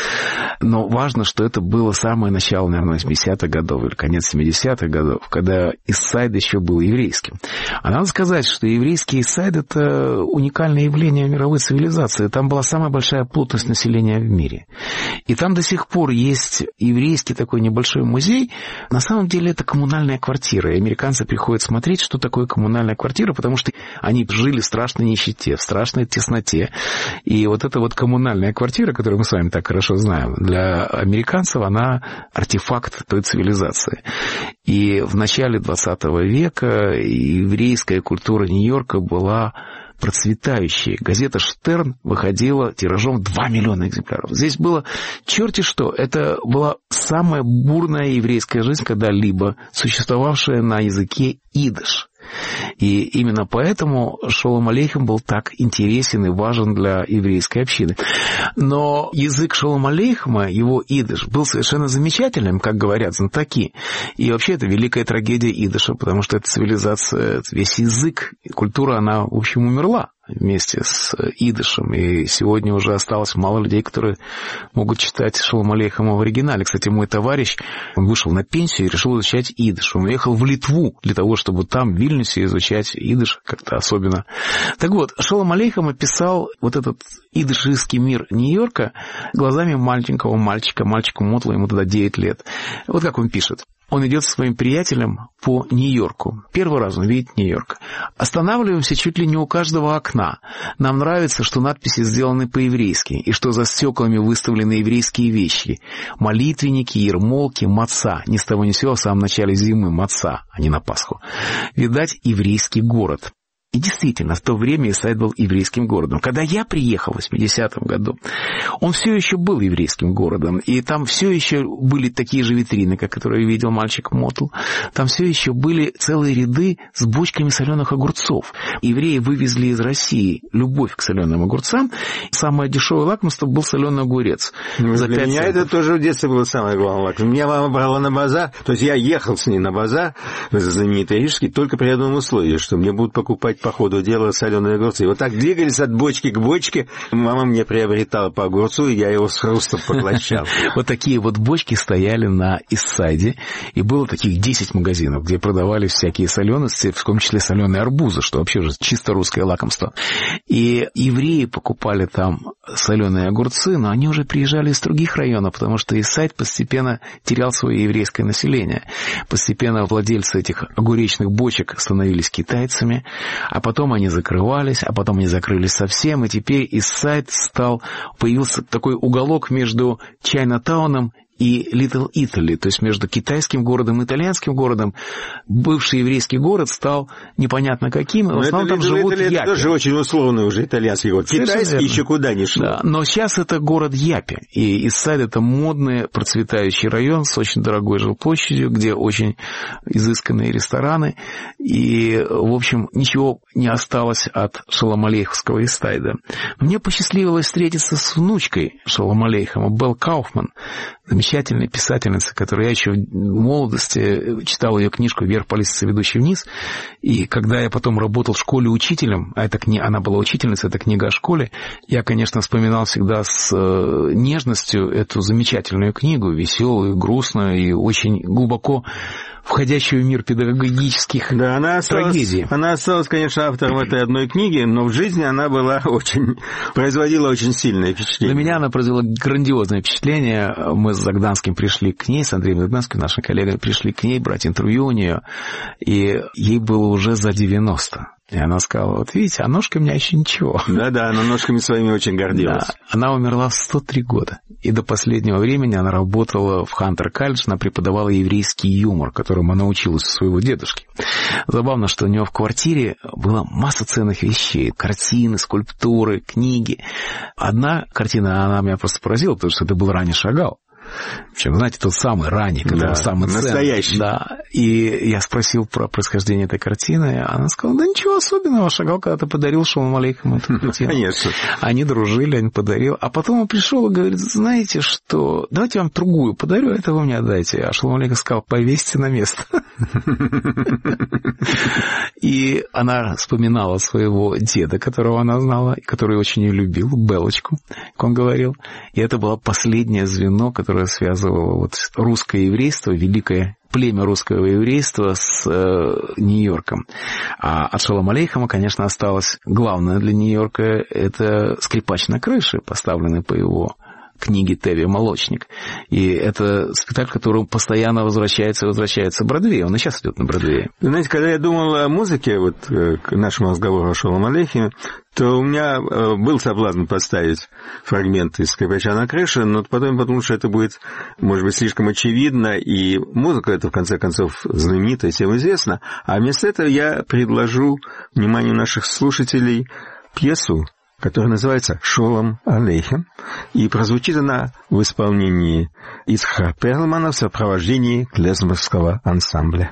Но важно, что это было самое начало, наверное, семидесятых годов или конец семидесятых годов, когда Ист-Сайд еще был еврейским. А надо сказать, что еврейский Ист-Сайд — это уникальное явление мировой цивилизации. Там была самая большая плотность населения в мире. И там до сих пор есть еврейский такой небольшой музей. На самом деле это коммунальная квартира. И американцы приходят смотреть, что такое коммунальная квартира, потому что они жили в страшной нищете, в страшной тесноте. И вот эта вот коммунальная квартира, которую мы с вами так хорошо знаем, для американцев она артефакт той цивилизации. И в начале двадцатого века еврейская культура Нью-Йорка была процветающей. Газета «Штерн» выходила тиражом два миллиона экземпляров. Здесь было черти что. Это была самая бурная еврейская жизнь когда-либо, существовавшая на языке идиш. И именно поэтому Шолом Алейхем был так интересен и важен для еврейской общины. Но язык Шолом Алейхема, его идиш, был совершенно замечательным, как говорят знатоки. И вообще это великая трагедия идиша, потому что эта цивилизация, весь язык, культура, она, в общем, умерла вместе с идишем. И сегодня уже осталось мало людей, которые могут читать Шолом Алейхема в оригинале. Кстати, мой товарищ, он вышел на пенсию и решил изучать идиш. Он уехал в Литву для того, чтобы там, в Вильнюсе, изучать идиш как-то особенно. Так вот, Шолом Алейхем описал вот этот идишистский мир Нью-Йорка глазами маленького мальчика, мальчику Мотла, ему тогда девять лет. Вот как он пишет. Он идет со своим приятелем по Нью-Йорку. Первый раз он видит Нью-Йорк. Останавливаемся чуть ли не у каждого окна. Нам нравится, что надписи сделаны по-еврейски, и что за стеклами выставлены еврейские вещи. Молитвенники, ермолки, маца. Ни с того ни с сего в самом начале зимы маца, а не на Пасху. Видать, еврейский город. И действительно, в то время Ист-Сайд был еврейским городом. Когда я приехал в восьмидесятом году, он все еще был еврейским городом. И там все еще были такие же витрины, как которые видел мальчик Мотл. Там все еще были целые ряды с бочками соленых огурцов. Евреи вывезли из России любовь к соленым огурцам. Самое дешевое лакомство был соленый огурец. Ну, за для меня центов. Это тоже в детстве было самое главное лакомство. Меня мама брала на базар. То есть я ехал с ней на базар, знаменитый рижский, только при одном условии, что мне будут покупать по ходу дела соленые огурцы. И вот так двигались от бочки к бочке. Мама мне приобретала по огурцу, и я его с хрустом поглощал. Вот такие вот бочки стояли на Ист-Сайде. И было таких десять магазинов, где продавались всякие солености, в том числе соленые арбузы, что вообще же чисто русское лакомство. И евреи покупали там соленые огурцы, но они уже приезжали из других районов, потому что Ист-Сайд постепенно терял свое еврейское население. Постепенно владельцы этих огуречных бочек становились китайцами, а потом они закрывались, а потом они закрылись совсем, и теперь Ист-Сайд стал, появился такой уголок между Чайна-тауном и Литл Итали, то есть между китайским городом и итальянским городом. Бывший еврейский город стал непонятно каким, в основном там живут япи. Это тоже очень условный уже итальянский город. Китайский еще куда ни шло. Да, но сейчас это город Япи, и Ист-Сайд — это модный, процветающий район с очень дорогой жилплощадью, где очень изысканные рестораны, и, в общем, ничего не осталось от Шолом Алейхемского Ист-Сайда. Мне посчастливилось встретиться с внучкой Шолом Алейхема, Белл Кауфман, замечательная писательница, которую я еще в молодости читал ее книжку «Вверх по лестнице, ведущей вниз». И когда я потом работал в школе учителем, а это кни... она была учительницей, это книга о школе, я, конечно, вспоминал всегда с нежностью эту замечательную книгу, веселую, грустную и очень глубоко входящую в мир педагогических да, она осталась, трагедий. Она осталась, конечно, автором этой одной книги, но в жизни она была очень, производила очень сильное впечатление. На меня она произвела грандиозное впечатление. Мы с Загданским пришли к ней, с Андреем Загданским, нашим коллегой, пришли к ней брать интервью у нее, и ей было уже за девяносто. И она сказала, вот видите, а ножка у меня еще ничего. Да-да, она ножками своими очень гордилась. Да, она умерла в сто три года. И до последнего времени она работала в Хантер-колледж, она преподавала еврейский юмор, которому она училась у своего дедушки. Забавно, что у нее в квартире была масса ценных вещей. Картины, скульптуры, книги. Одна картина, она меня просто поразила, потому что это был ранний Шагал. Причем, знаете, тот самый ранний, который да, самый ценный. Настоящий. Да. И я спросил про происхождение этой картины, она сказала, да ничего особенного, Шагал когда-то подарил Шолом Алейхему эту картину. Конечно. Они дружили, он подарил. А потом он пришел и говорит, знаете что, давайте я вам другую подарю, это вы мне отдайте. А Шолом Алейхем сказал, повесьте на место. И она вспоминала своего деда, которого она знала, который очень ее любил, Белочку, как он говорил. И это было последнее звено, которое связывало вот русское еврейство, великое племя русского еврейства с э, Нью-Йорком. А от Шолома Алейхема, конечно, осталось главное для Нью-Йорка – это скрипач на крыше, поставленный по его книге Теви «Молочник». И это спектакль, который постоянно возвращается и возвращается в Бродвей. Он и сейчас идет на Бродвее. Знаете, когда я думал о музыке, вот к нашему разговору о Шолом Алейхеме, то у меня был соблазн поставить фрагменты из «Скрипача на крыше», но потом подумал, что это будет, может быть, слишком очевидно, и музыка эта, в конце концов, знаменитая, всем известна. А вместо этого я предложу вниманию наших слушателей пьесу, которая называется «Шолом Алейхем», и прозвучит она в исполнении Ицхака Перлмана в сопровождении клезмерского ансамбля.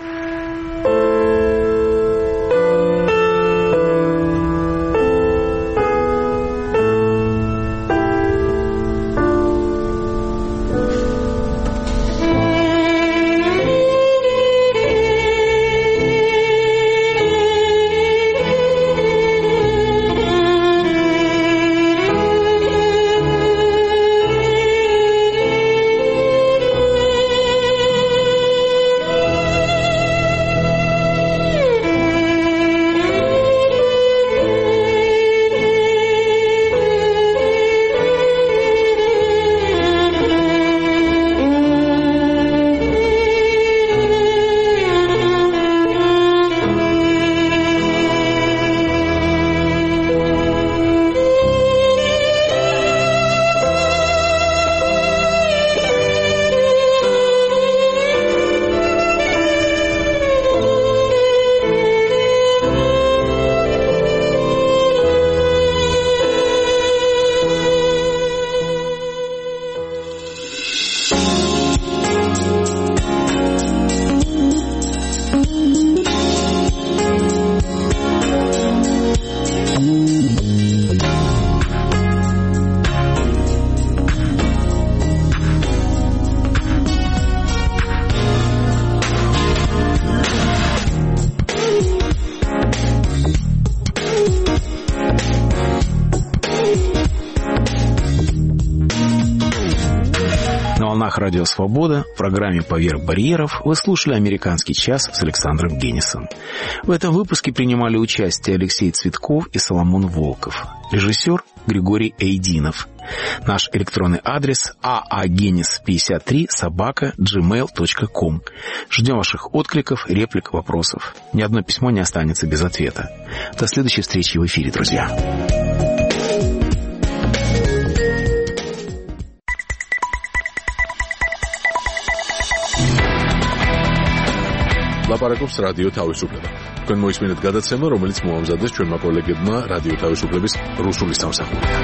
Радио «Свобода» в программе «Поверх барьеров» вы слушали «Американский час» с Александром Генисом. В этом выпуске принимали участие Алексей Цветков и Соломон Волков. Режиссер Григорий Эйдинов. Наш электронный адрес а а генис пятьдесят три собака джи мейл точка ком. Ждем ваших откликов, реплик, вопросов. Ни одно письмо не останется без ответа. До следующей встречи в эфире, друзья. ლაპარაკობს რადიო თავისუფლება. თქვენ მოისმინეთ გადაცემა, რომელიც მოამზადეს ჩვენმა კოლეგებმა რადიო თავისუფლების რუსული სამსახურიდან.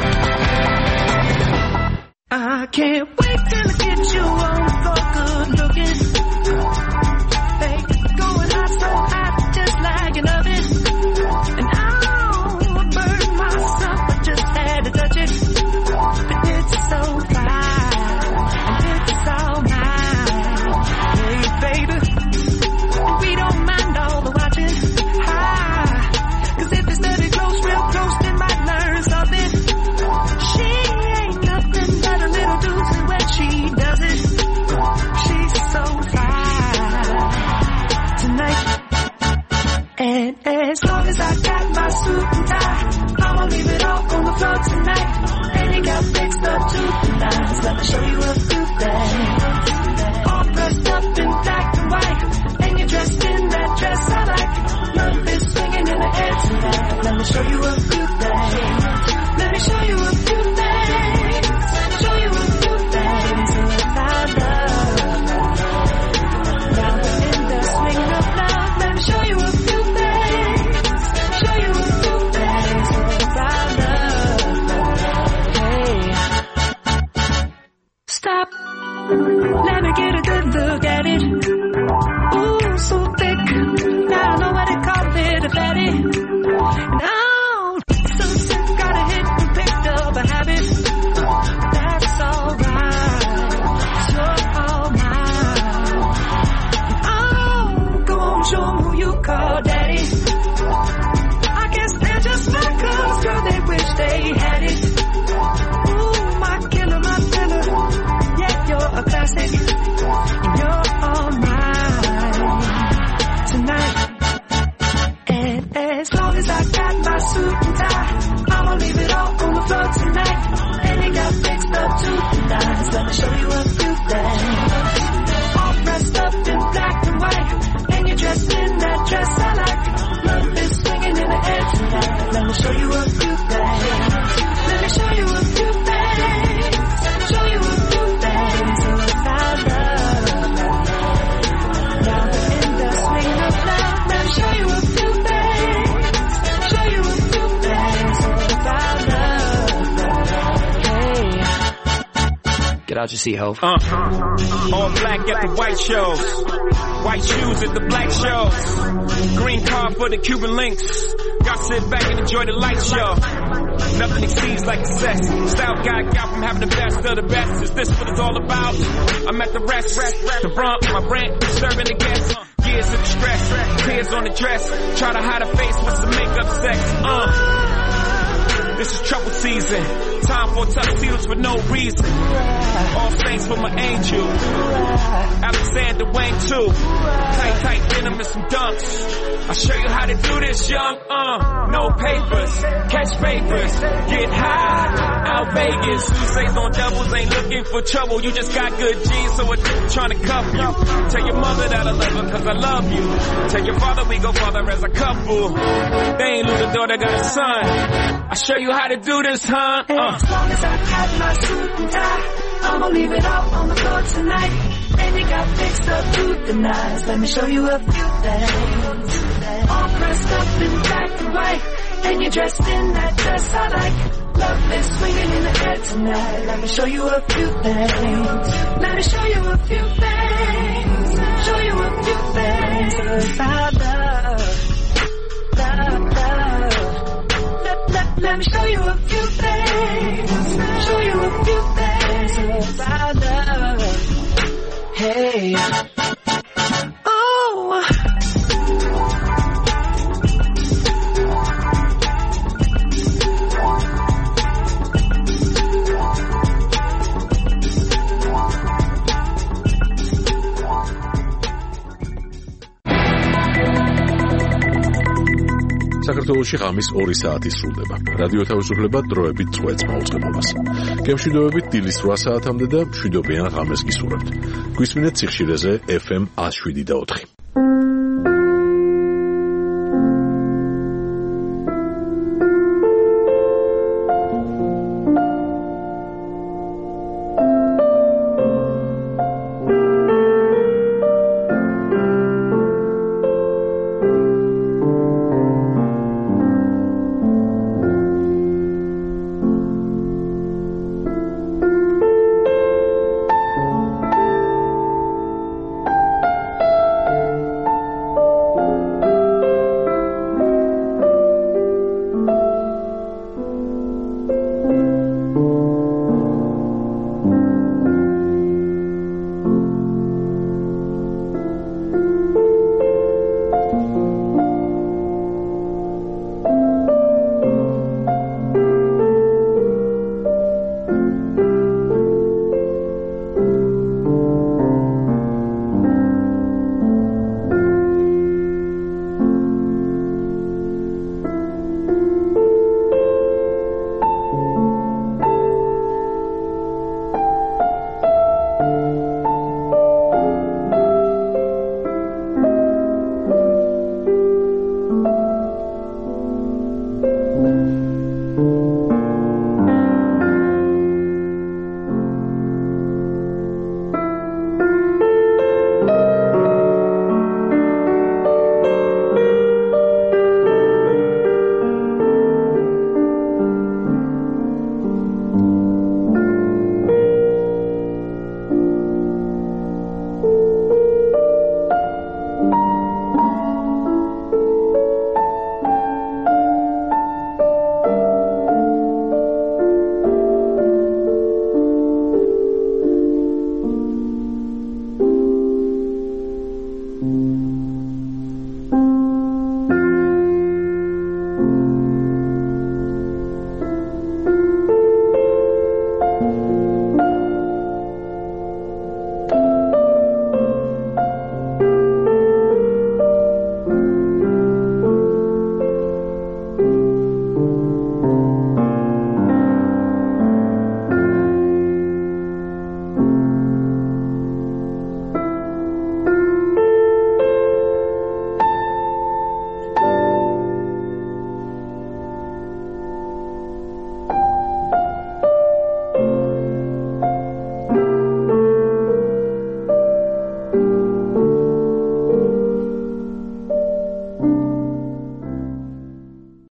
I can't wait till I get you on for good looking. Hey, going hot so hot, just like an oven. And I'll burn myself, I just had to touch it. But it's so fine, and it's all mine. Hey, baby, we don't mind all the watching. Ah, 'cause if it's study close, real close, then might learn something. She ain't nothing but a little doozy when she does it. She's so fine. As long as I got my suit and tie, I'ma leave it all on the floor tonight. And you got fixed up to the nines. Let me show you a few things. All dressed up in black and white, and you're dressed in that dress I like. Love is swinging in the air tonight. Let me show you a few things. Let me show you a few things. Show you a few things about love. Now we're in the swing of love. Let me show you a few things. Show you a few things about love. Hey, stop. Let me get a good look at it. Ooh, so thick. Now I know what they call it, a fatty. Now, so sick, got a hit and picked up a habit. That's alright. You're all mine. Oh, go on, show 'em who you call daddy. I guess they're just like us, girl, they wish they had it. Ooh, my killer, my killer. Yeah, you're a classic. You're all mine tonight. And as long as I got my suit and tie, I'ma leave it all on the floor tonight. And you got fixed up to the nines. Let me show you a few things. All dressed up in black and white, and you're dressed in that dress I like. Love is swinging in the air tonight. Let me show you a few things. Let me show you a few things. Show you a few things about love. Now we're in the swing of love. Let me show you a few things. Show you a few things about love. Hey. Get out your seat, Hov. Uh, all black at the white shows. White shoes at the black shows. Green card for the Cuban links. Y'all sit back and enjoy the light show. Nothing exceeds like success. Style guy got from having the best of the best. Is this what it's all about? I'm at the rest, the brunt, my brand, serving the guests. Years of stress, tears on the dress. Try to hide a face with some makeup sex. Uh, this is trouble season. Time for tuxedos for no reason. All saints for my angel. Alexander Wang too. Tight, tight denim and some dunks. I'll show you how to do this, young. Uh, no papers, catch papers, get high. Out Vegas, Sousa's on doubles, ain't looking for trouble. You just got good genes, so a dude trying to cuff you. Tell your mother that I love her, cause I love you. Tell your father we go father as a couple. They ain't lose a daughter, got a son. I'll show you how to do this, huh? Uh. As long as I got my suit and tie, I'ma leave it all on the floor tonight. And you got fixed up to the nines. Let me show you a few things. All dressed up in black and white, and you're dressed in that dress I like. Love is swinging in the air tonight. Let me show you a few things. Let me show you a few things. Show you a few things about love, love, love. Let, let, let me show you a few things. Show you a few things about love. Hey. Oh. საქართველოში ღამის ორი საათი სრულდება. რადიო თავისუფლება დროებით წვეთს მაუწყებლობას. გემშვიდობებით დილის რვა საათამდე და მშვიდობიან ღამეს გისურვებთ. გვისმინეთ სიხშირეზე ეფ ემ one oh seven point four.